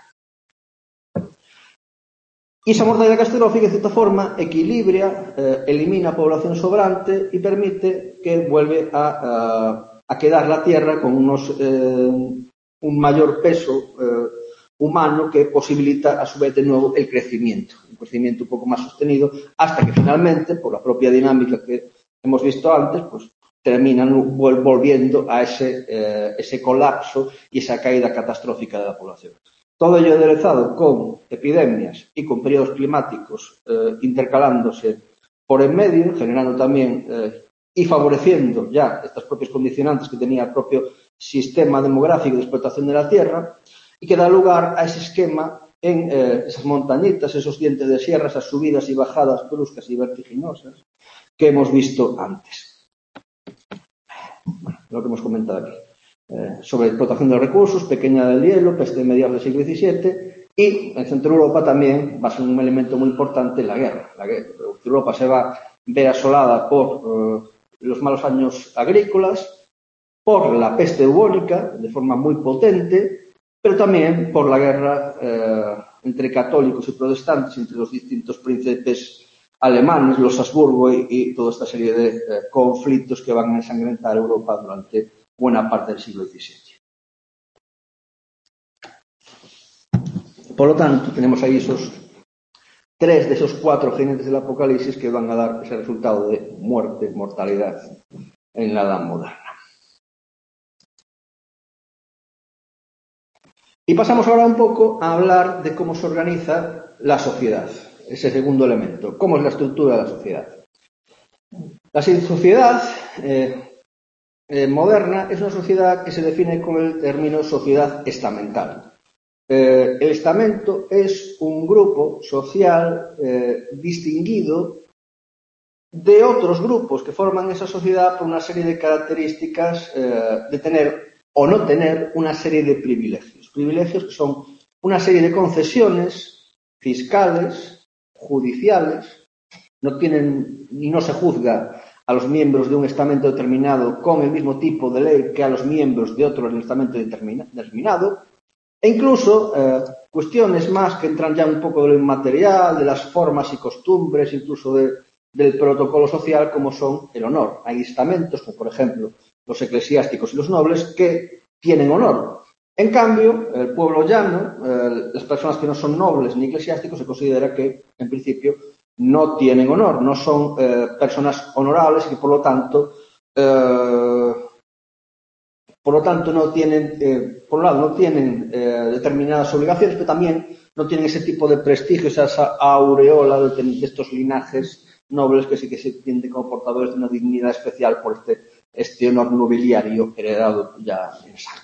A: Y esa mortalidad catastrófica, de cierta forma, elimina población sobrante y permite que vuelve a quedar la tierra con un mayor peso humano que posibilita a su vez de nuevo el crecimiento, un crecimiento un poco más sostenido, hasta que finalmente, por la propia dinámica que hemos visto antes, pues terminan volviendo a ese colapso y esa caída catastrófica de la población. Todo ello aderezado con epidemias y con periodos climáticos intercalándose por en medio, generando también y favoreciendo ya estas propias condicionantes que tenía el propio sistema demográfico de explotación de la tierra, y que da lugar a ese esquema en esas montañitas, esos dientes de sierra, esas subidas y bajadas bruscas y vertiginosas que hemos visto antes. Lo que hemos comentado aquí. Sobre explotación de recursos, pequeña del hielo, peste de mediados del siglo XVII, y en Centro Europa también va a ser un elemento muy importante la guerra. Europa se va a ver asolada por los malos años agrícolas, por la peste bubónica, de forma muy potente, pero también por la guerra entre católicos y protestantes, entre los distintos príncipes alemanes, los Habsburgo y toda esta serie de conflictos que van a ensangrentar Europa durante buena parte del siglo XVII. Por lo tanto, tenemos ahí esos 3 de esos 4 jinetes del Apocalipsis que van a dar ese resultado de muerte, mortalidad en la Edad Moderna. Y pasamos ahora un poco a hablar de cómo se organiza la sociedad, ese segundo elemento, cómo es la estructura de la sociedad. La sociedad moderna es una sociedad que se define con el término sociedad estamental. El estamento es un grupo social distinguido de otros grupos que forman esa sociedad por una serie de características de tener o no tener una serie de privilegios. Privilegios que son una serie de concesiones fiscales, judiciales, no tienen y no se juzga a los miembros de un estamento determinado con el mismo tipo de ley que a los miembros de otro estamento determinado, e incluso cuestiones más que entran ya un poco de lo inmaterial, de las formas y costumbres, incluso del protocolo social, como son el honor. Hay estamentos, como por ejemplo los eclesiásticos y los nobles, que tienen honor. En cambio, el pueblo llano, las personas que no son nobles ni eclesiásticos, se considera que, en principio, no tienen honor, no son personas honorables y que, por lo tanto, no tienen, por un lado, no tienen determinadas obligaciones, pero también no tienen ese tipo de prestigio, esa aureola de estos linajes nobles que sí que se entienden como portadores de una dignidad especial por este honor nobiliario heredado ya en sangre.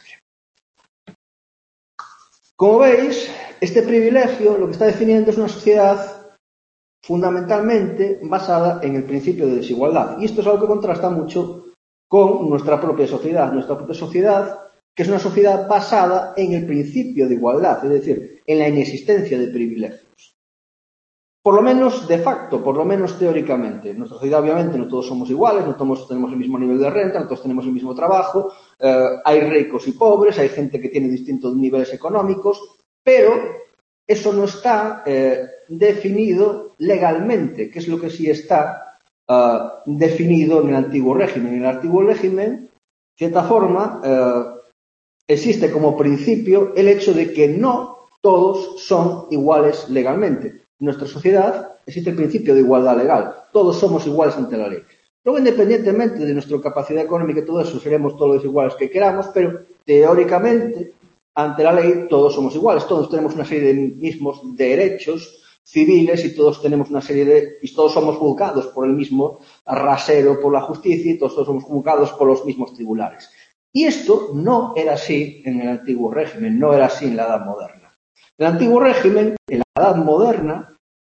A: Como veis, este privilegio lo que está definiendo es una sociedad fundamentalmente basada en el principio de desigualdad. Y esto es algo que contrasta mucho con nuestra propia sociedad. Nuestra propia sociedad, que es una sociedad basada en el principio de igualdad, es decir, en la inexistencia de privilegios. Por lo menos de facto, por lo menos teóricamente. En nuestra sociedad, obviamente, no todos somos iguales, no todos tenemos el mismo nivel de renta, no todos tenemos el mismo trabajo, hay ricos y pobres, hay gente que tiene distintos niveles económicos, pero eso no está definido legalmente, que es lo que sí está definido en el antiguo régimen. En el antiguo régimen, de cierta forma, existe como principio el hecho de que no todos son iguales legalmente. En nuestra sociedad existe el principio de igualdad legal. Todos somos iguales ante la ley. Luego, independientemente de nuestra capacidad económica y todo eso, seremos todos los iguales que queramos, pero teóricamente, ante la ley, todos somos iguales. Todos tenemos una serie de mismos derechos civiles y todos tenemos una serie y todos somos juzgados por el mismo rasero, por la justicia, y todos somos juzgados por los mismos tribunales. Y esto no era así en el antiguo régimen, no era así en la Edad Moderna. En el antiguo régimen, en la Edad Moderna,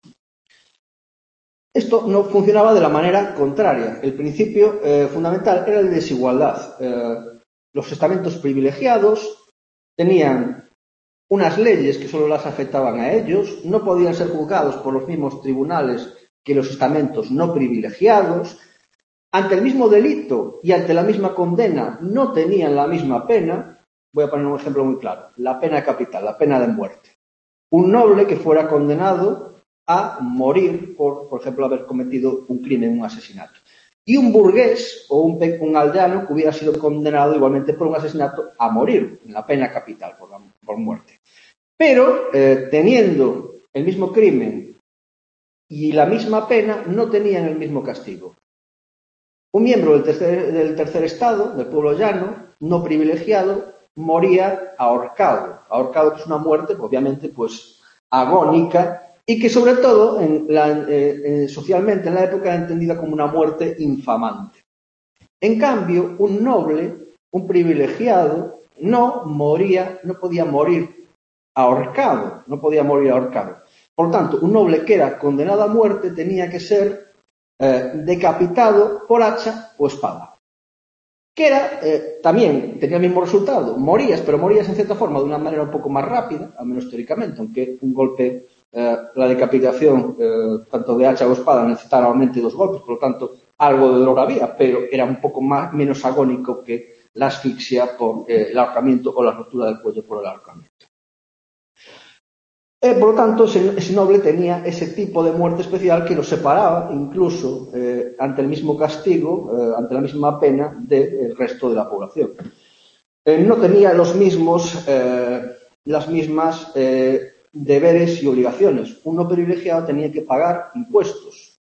A: esto no funcionaba de la manera contraria. El principio fundamental era el de desigualdad. Los estamentos privilegiados tenían unas leyes que solo las afectaban a ellos, no podían ser juzgados por los mismos tribunales que los estamentos no privilegiados. Ante el mismo delito y ante la misma condena no tenían la misma pena. Voy a poner un ejemplo muy claro. La pena capital, la pena de muerte. Un noble que fuera condenado a morir por ejemplo, haber cometido un crimen, un asesinato. Y un burgués o un aldeano que hubiera sido condenado igualmente por un asesinato a morir, en la pena capital, por muerte. Pero, teniendo el mismo crimen y la misma pena, no tenían el mismo castigo. Un miembro del tercer estado, del pueblo llano, no privilegiado, moría ahorcado. Ahorcado, que es una muerte, obviamente, pues agónica y que sobre todo socialmente en la época era entendida como una muerte infamante. En cambio, un noble, un privilegiado, no podía morir ahorcado, Por lo tanto, un noble que era condenado a muerte tenía que ser decapitado por hacha o espada. Que era, también tenía el mismo resultado, pero morías en cierta forma de una manera un poco más rápida, al menos teóricamente, aunque un golpe, la decapitación, tanto de hacha o espada, necesitaba normalmente 2 golpes, por lo tanto, algo de dolor había, pero era un poco menos agónico que la asfixia por el ahorcamiento o la rotura del cuello por el ahorcamiento. Por lo tanto, ese noble tenía ese tipo de muerte especial que lo separaba, incluso ante el mismo castigo, ante la misma pena del resto de la población. No tenía las mismas deberes y obligaciones. Un no privilegiado tenía que pagar impuestos.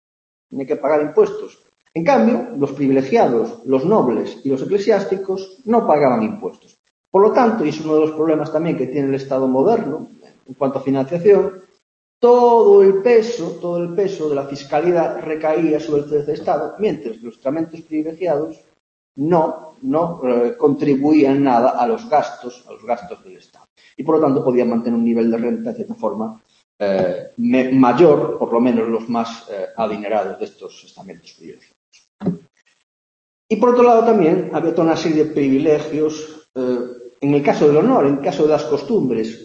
A: En cambio, los privilegiados, los nobles y los eclesiásticos no pagaban impuestos. Por lo tanto, y es uno de los problemas también que tiene el Estado moderno, en cuanto a financiación, todo el peso de la fiscalidad recaía sobre el Estado, mientras los estamentos privilegiados no contribuían nada a los gastos del Estado. Y por lo tanto podían mantener un nivel de renta de cierta forma mayor, por lo menos los más adinerados de estos estamentos privilegiados. Y por otro lado también había toda una serie de privilegios en el caso del honor, en el caso de las costumbres.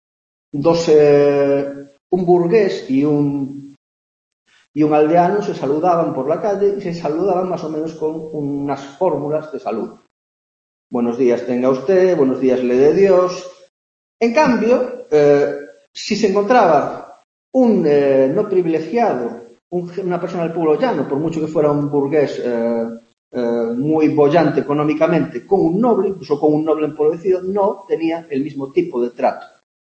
A: Un burgués y un aldeano se saludaban por la calle y se saludaban más o menos con unas fórmulas de salud. Buenos días tenga usted, buenos días le dé Dios. En cambio, si se encontraba un no privilegiado, una persona del pueblo llano, por mucho que fuera un burgués muy boyante económicamente, con un noble, incluso con un noble empobrecido, no tenía el mismo tipo de trato.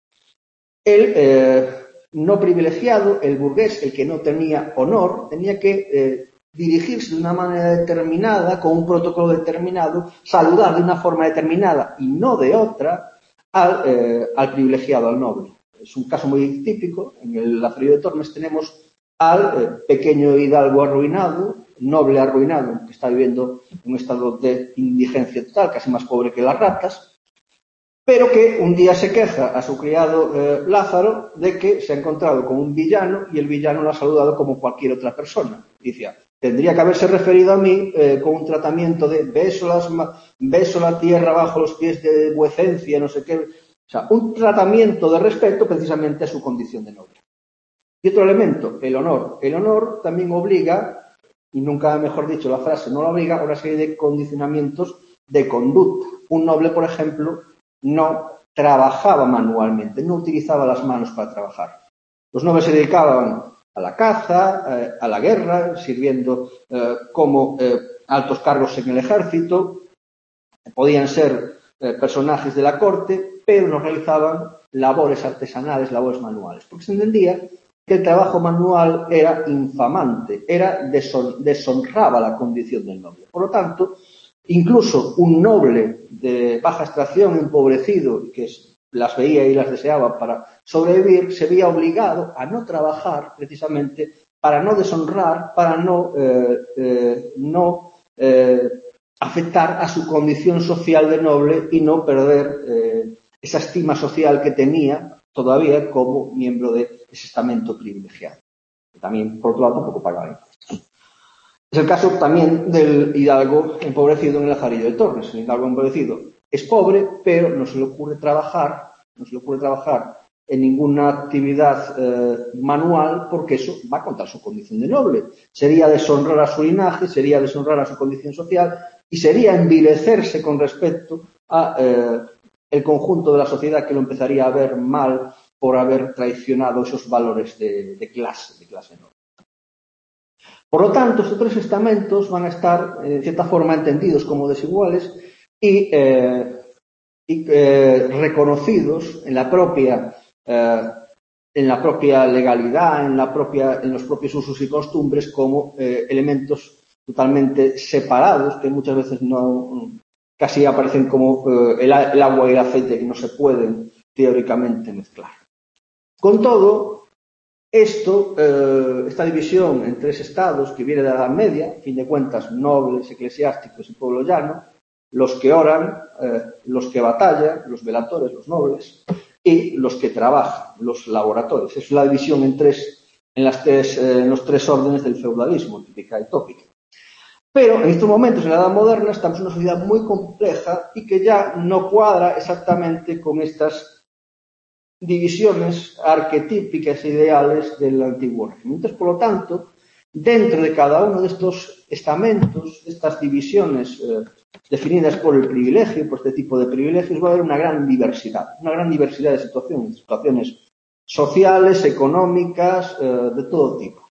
A: El no privilegiado, el burgués, el que no tenía honor, tenía que dirigirse de una manera determinada, con un protocolo determinado, saludar de una forma determinada y no de otra al privilegiado, al noble. Es un caso muy típico. En el Lazarillo de Tormes tenemos al pequeño hidalgo arruinado, noble arruinado, que está viviendo en un estado de indigencia total, casi más pobre que las ratas, pero que un día se queja a su criado Lázaro de que se ha encontrado con un villano y el villano lo ha saludado como cualquier otra persona. Dice, tendría que haberse referido a mí con un tratamiento de beso la tierra bajo los pies de vuecencia, no sé qué. O sea, un tratamiento de respeto precisamente a su condición de noble. Y otro elemento, el honor. El honor también obliga, y nunca mejor dicho la frase, no lo obliga a una serie de condicionamientos de conducta. Un noble, por ejemplo, no trabajaba manualmente, no utilizaba las manos para trabajar. Los nobles se dedicaban a la caza, a la guerra, sirviendo como altos cargos en el ejército, podían ser personajes de la corte, pero no realizaban labores artesanales, labores manuales, porque se entendía que el trabajo manual era infamante, deshonraba la condición del noble. Por lo tanto, incluso un noble de baja extracción, empobrecido, que las veía y las deseaba para sobrevivir, se veía obligado a no trabajar precisamente para no deshonrar, para no afectar a su condición social de noble y no perder esa estima social que tenía todavía como miembro de ese estamento privilegiado. También, por otro lado, tampoco pagaba impuestos. Es el caso también del hidalgo empobrecido en el Lazarillo de Tormes. El hidalgo empobrecido es pobre, pero no se le ocurre trabajar en ninguna actividad manual, porque eso va contra su condición de noble. Sería deshonrar a su linaje, sería deshonrar a su condición social y sería envilecerse con respecto a el conjunto de la sociedad, que lo empezaría a ver mal por haber traicionado esos valores de clase noble. Por lo tanto, estos 3 estamentos van a estar, en cierta forma, entendidos como desiguales y reconocidos en la propia legalidad, en los propios usos y costumbres como elementos totalmente separados, que muchas veces casi aparecen como el agua y el aceite, que no se pueden teóricamente mezclar. Con todo, esta división en tres estados que viene de la Edad Media, a fin de cuentas, nobles, eclesiásticos y pueblo llano, los que oran, los que batallan, los velatores, los nobles, y los que trabajan, los laboradores. Es la división en los tres órdenes del feudalismo, típica y tópica. Pero en estos momentos, en la Edad Moderna, estamos en una sociedad muy compleja y que ya no cuadra exactamente con estas divisiones arquetípicas e ideales del antiguo régimen. Entonces, por lo tanto, dentro de cada uno de estos estamentos, de estas divisiones definidas por el privilegio, por este tipo de privilegios, va a haber una gran diversidad de situaciones sociales, económicas, de todo tipo.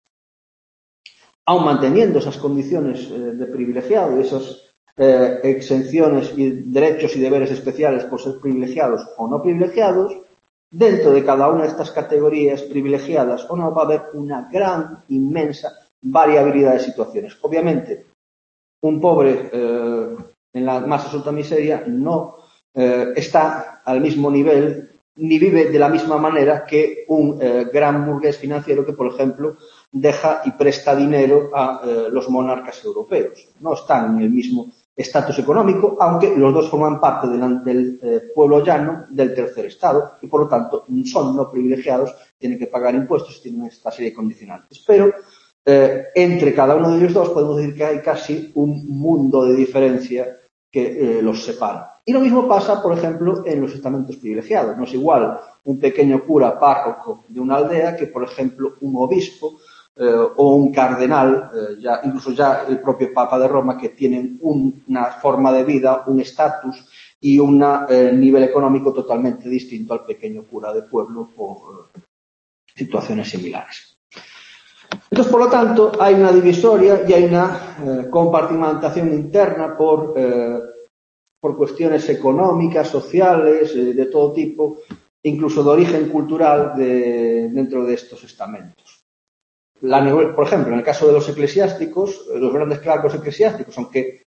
A: Aún manteniendo esas condiciones de privilegiado, esas exenciones y derechos y deberes especiales por ser privilegiados o no privilegiados, dentro de cada una de estas categorías privilegiadas o no va a haber una gran, inmensa variabilidad de situaciones. Obviamente, un pobre en la más absoluta miseria no está al mismo nivel ni vive de la misma manera que un gran burgués financiero que, por ejemplo, deja y presta dinero a los monarcas europeos. No están en el mismo estatus económico, aunque los dos forman parte del pueblo llano del tercer estado y, por lo tanto, son no privilegiados, tienen que pagar impuestos, tienen esta serie de condicionantes. Pero entre cada uno de ellos dos podemos decir que hay casi un mundo de diferencia que los separa. Y lo mismo pasa, por ejemplo, en los estamentos privilegiados. No es igual un pequeño cura párroco de una aldea que, por ejemplo, un obispo o un cardenal, incluso ya el propio Papa de Roma, que tienen una forma de vida, un estatus y un nivel económico totalmente distinto al pequeño cura de pueblo o situaciones similares. Entonces, por lo tanto, hay una divisoria y hay una compartimentación interna por cuestiones económicas, sociales, de todo tipo, incluso de origen cultural dentro de estos estamentos. Por ejemplo, en el caso de los eclesiásticos, los grandes clérigos eclesiásticos, aunque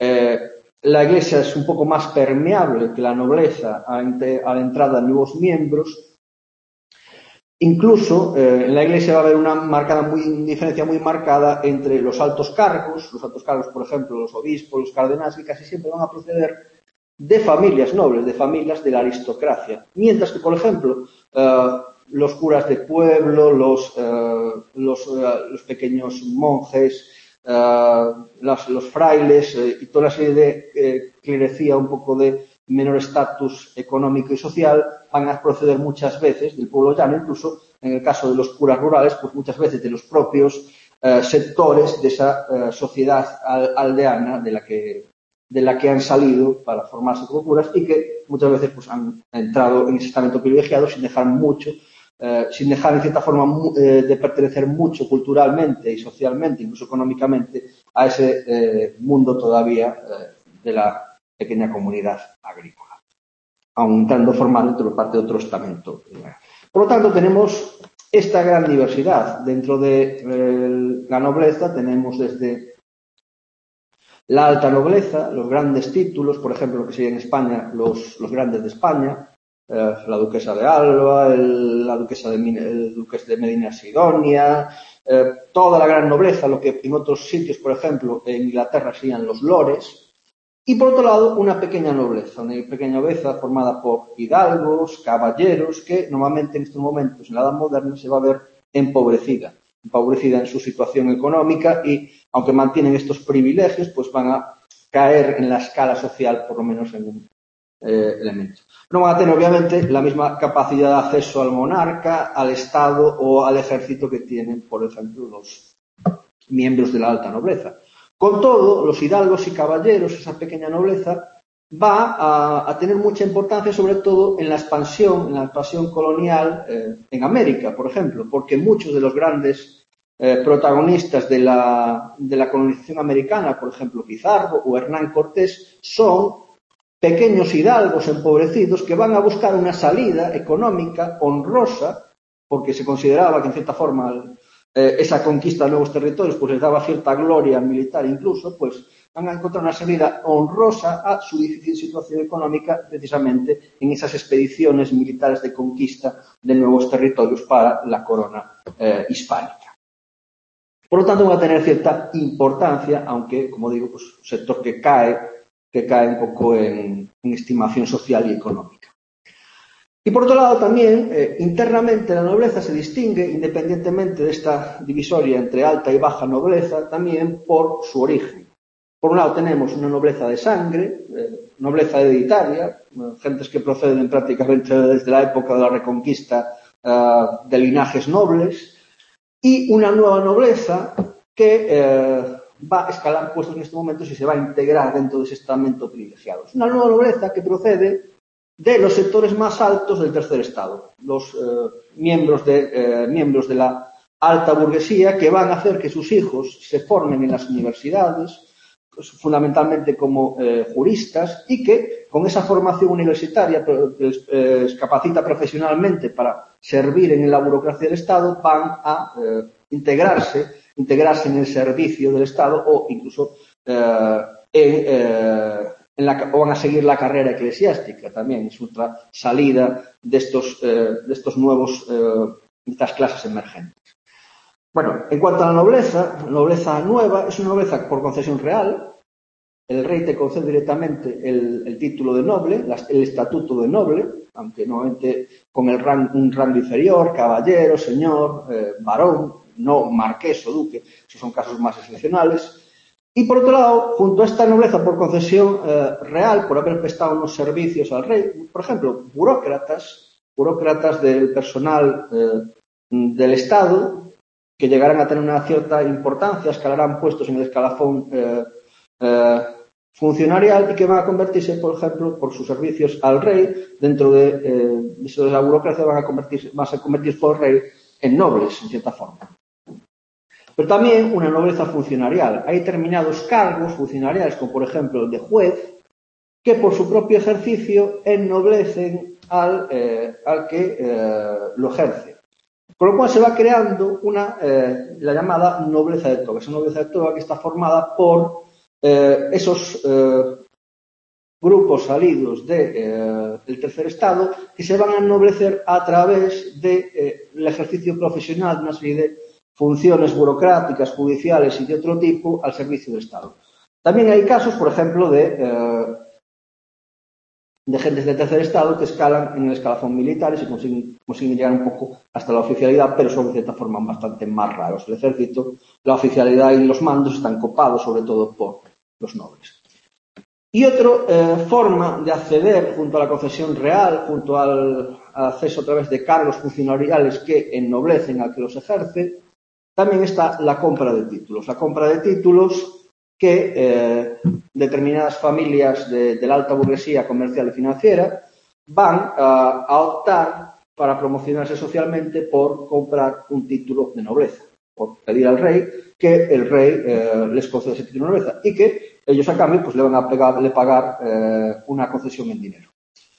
A: la Iglesia es un poco más permeable que la nobleza a la entrada de nuevos miembros, incluso en la Iglesia va a haber una diferencia muy marcada entre los altos cargos, por ejemplo, los obispos, los cardenales, que casi siempre van a proceder de familias nobles, de familias de la aristocracia. Mientras que, por ejemplo, los curas de pueblo, los pequeños monjes, los frailes y toda la serie de clerecía un poco de menor estatus económico y social van a proceder muchas veces del pueblo llano, incluso en el caso de los curas rurales, pues muchas veces de los propios sectores de esa sociedad aldeana de la que han salido para formarse como curas y que muchas veces pues han entrado en ese estamento privilegiado sin dejar en cierta forma de pertenecer mucho culturalmente y socialmente, incluso económicamente, a ese mundo todavía de la pequeña comunidad agrícola, aun estando formado por parte de otro estamento. Por lo tanto, tenemos esta gran diversidad. Dentro de la nobleza tenemos desde la alta nobleza, los grandes títulos, por ejemplo, lo que sería en España los grandes de España, la duquesa de Alba, el duques de Medina Sidonia, toda la gran nobleza, lo que en otros sitios, por ejemplo, en Inglaterra serían los lores. Y por otro lado, una pequeña nobleza formada por hidalgos, caballeros, que normalmente en estos momentos, en la Edad Moderna, se va a ver empobrecida en su situación económica y, aunque mantienen estos privilegios, pues van a caer en la escala social, por lo menos en un elemento. No van a tener, obviamente, la misma capacidad de acceso al monarca, al Estado o al ejército que tienen, por ejemplo, los miembros de la alta nobleza. Con todo, los hidalgos y caballeros, esa pequeña nobleza, va a tener mucha importancia, sobre todo en la expansión colonial en América, por ejemplo, porque muchos de los grandes protagonistas de la colonización americana, por ejemplo, Pizarro o Hernán Cortés, son pequeños hidalgos empobrecidos que van a buscar una salida económica honrosa, porque se consideraba que, en cierta forma, esa conquista de nuevos territorios pues les daba cierta gloria militar incluso, pues van a encontrar una salida honrosa a su difícil situación económica precisamente en esas expediciones militares de conquista de nuevos territorios para la corona hispánica. Por lo tanto, va a tener cierta importancia, aunque, como digo, pues un sector que cae un poco en estimación social y económica. Y por otro lado también, internamente la nobleza se distingue, independientemente de esta divisoria entre alta y baja nobleza, también por su origen. Por un lado tenemos una nobleza de sangre, nobleza hereditaria, gentes que proceden prácticamente desde la época de la Reconquista de linajes nobles, y una nueva nobleza que va a escalar puestos en este momento y se va a integrar dentro de ese estamento privilegiado. Es una nueva nobleza que procede de los sectores más altos del tercer estado, los miembros de la alta burguesía, que van a hacer que sus hijos se formen en las universidades, pues, fundamentalmente como juristas, y que con esa formación universitaria les capacita profesionalmente para servir en la burocracia del Estado, van a integrarse en el servicio del Estado o incluso o van a seguir la carrera eclesiástica también. Es otra salida de estos nuevos, de estas clases emergentes. Bueno, en cuanto a la nobleza nueva es una nobleza por concesión real. El rey te concede directamente el título de noble, el estatuto de noble, aunque normalmente con un rango inferior, caballero, señor, varón, no marqués o duque. Esos son casos más excepcionales. Y por otro lado, junto a esta nobleza por concesión real, por haber prestado unos servicios al rey, por ejemplo, burócratas del personal del Estado, que llegarán a tener una cierta importancia, escalarán puestos en el escalafón funcionarial y que van a convertirse, por ejemplo, por sus servicios al rey, dentro de la burocracia van a convertirse por el rey en nobles, en cierta forma. Pero también una nobleza funcionarial. Hay determinados cargos funcionariales, como por ejemplo el de juez, que por su propio ejercicio ennoblecen al que lo ejerce. Con lo cual se va creando la llamada nobleza de toga. Esa nobleza de toga que está formada por esos grupos salidos del tercer estado que se van a ennoblecer a través del ejercicio profesional de una serie de funciones burocráticas, judiciales y de otro tipo al servicio del Estado. También hay casos, por ejemplo, de gentes del tercer estado que escalan en el escalafón militar y se consiguen llegar un poco hasta la oficialidad, pero son de cierta forma bastante más raros. El ejército, la oficialidad y los mandos están copados sobre todo por los nobles. Y otra forma de acceder junto a la concesión real, junto al acceso a través de cargos funcionariales que ennoblecen al que los ejerce, también está la compra de títulos. La compra de títulos que determinadas familias de la alta burguesía comercial y financiera van a optar para promocionarse socialmente por comprar un título de nobleza, por pedir al rey que el rey les conceda ese título de nobleza y que ellos a cambio pues, le van a pagar una concesión en dinero.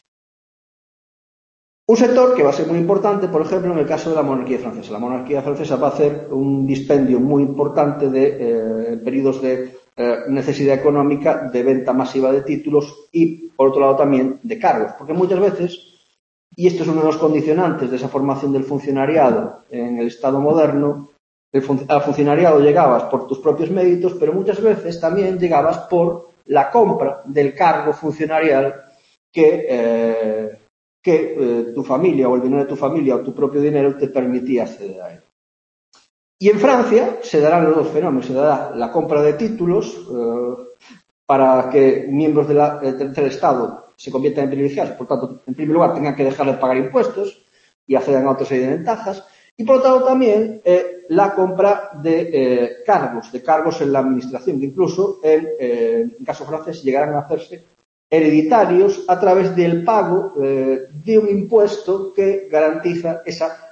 A: Un sector que va a ser muy importante, por ejemplo, en el caso de la monarquía francesa. La monarquía francesa va a hacer un dispendio muy importante de periodos de necesidad económica, de venta masiva de títulos y, por otro lado, también de cargos. Porque muchas veces, y esto es uno de los condicionantes de esa formación del funcionariado en el Estado moderno, al funcionariado llegabas por tus propios méritos, pero muchas veces también llegabas por la compra del cargo funcionarial que tu familia o el dinero de tu familia o tu propio dinero te permitía acceder a él. Y en Francia se darán los dos fenómenos. Se dará la compra de títulos para que miembros del tercer estado se conviertan en privilegiados, por tanto, en primer lugar, tengan que dejar de pagar impuestos y accedan a otra serie de ventajas. Y por otro lado también la compra de cargos en la administración, que incluso en caso francés llegarán a hacerse hereditarios a través del pago de un impuesto que garantiza esa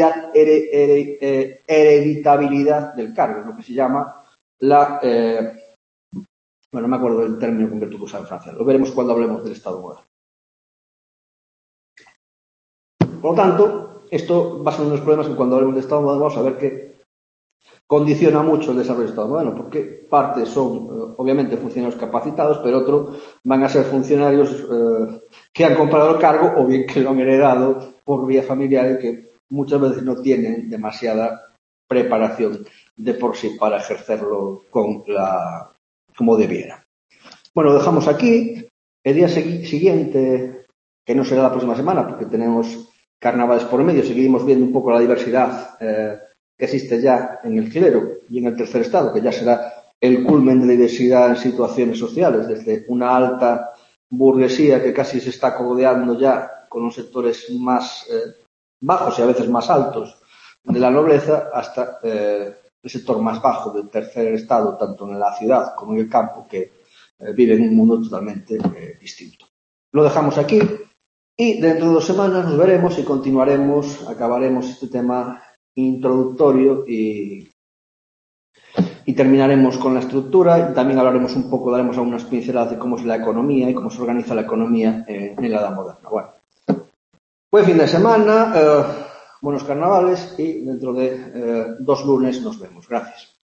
A: hereditabilidad del cargo, lo que se llama no me acuerdo del término concreto que usa en Francia, lo veremos cuando hablemos del Estado moderno. Por lo tanto, esto va a ser uno de los problemas que cuando hablemos del Estado moderno vamos a ver que condiciona mucho el desarrollo del Estado moderno, porque parte son, obviamente, funcionarios capacitados, pero otros van a ser funcionarios que han comprado el cargo o bien que lo han heredado por vía familiar y que muchas veces no tienen demasiada preparación de por sí para ejercerlo como debiera. Bueno, lo dejamos aquí. El día siguiente, que no será la próxima semana, porque tenemos carnavales por medio, seguimos viendo un poco la diversidad que existe ya en el clero y en el tercer estado, que ya será el culmen de la diversidad en situaciones sociales, desde una alta burguesía que casi se está codeando ya con los sectores más bajos y a veces más altos de la nobleza, hasta el sector más bajo del tercer estado, tanto en la ciudad como en el campo, que vive en un mundo totalmente distinto. Lo dejamos aquí y dentro de 2 semanas nos veremos y continuaremos, acabaremos este tema introductorio y terminaremos con la estructura y también hablaremos un poco, daremos algunas pinceladas de cómo es la economía y cómo se organiza la economía en la Edad Moderna. Bueno, buen fin de semana, buenos carnavales y dentro de 2 lunes nos vemos. Gracias.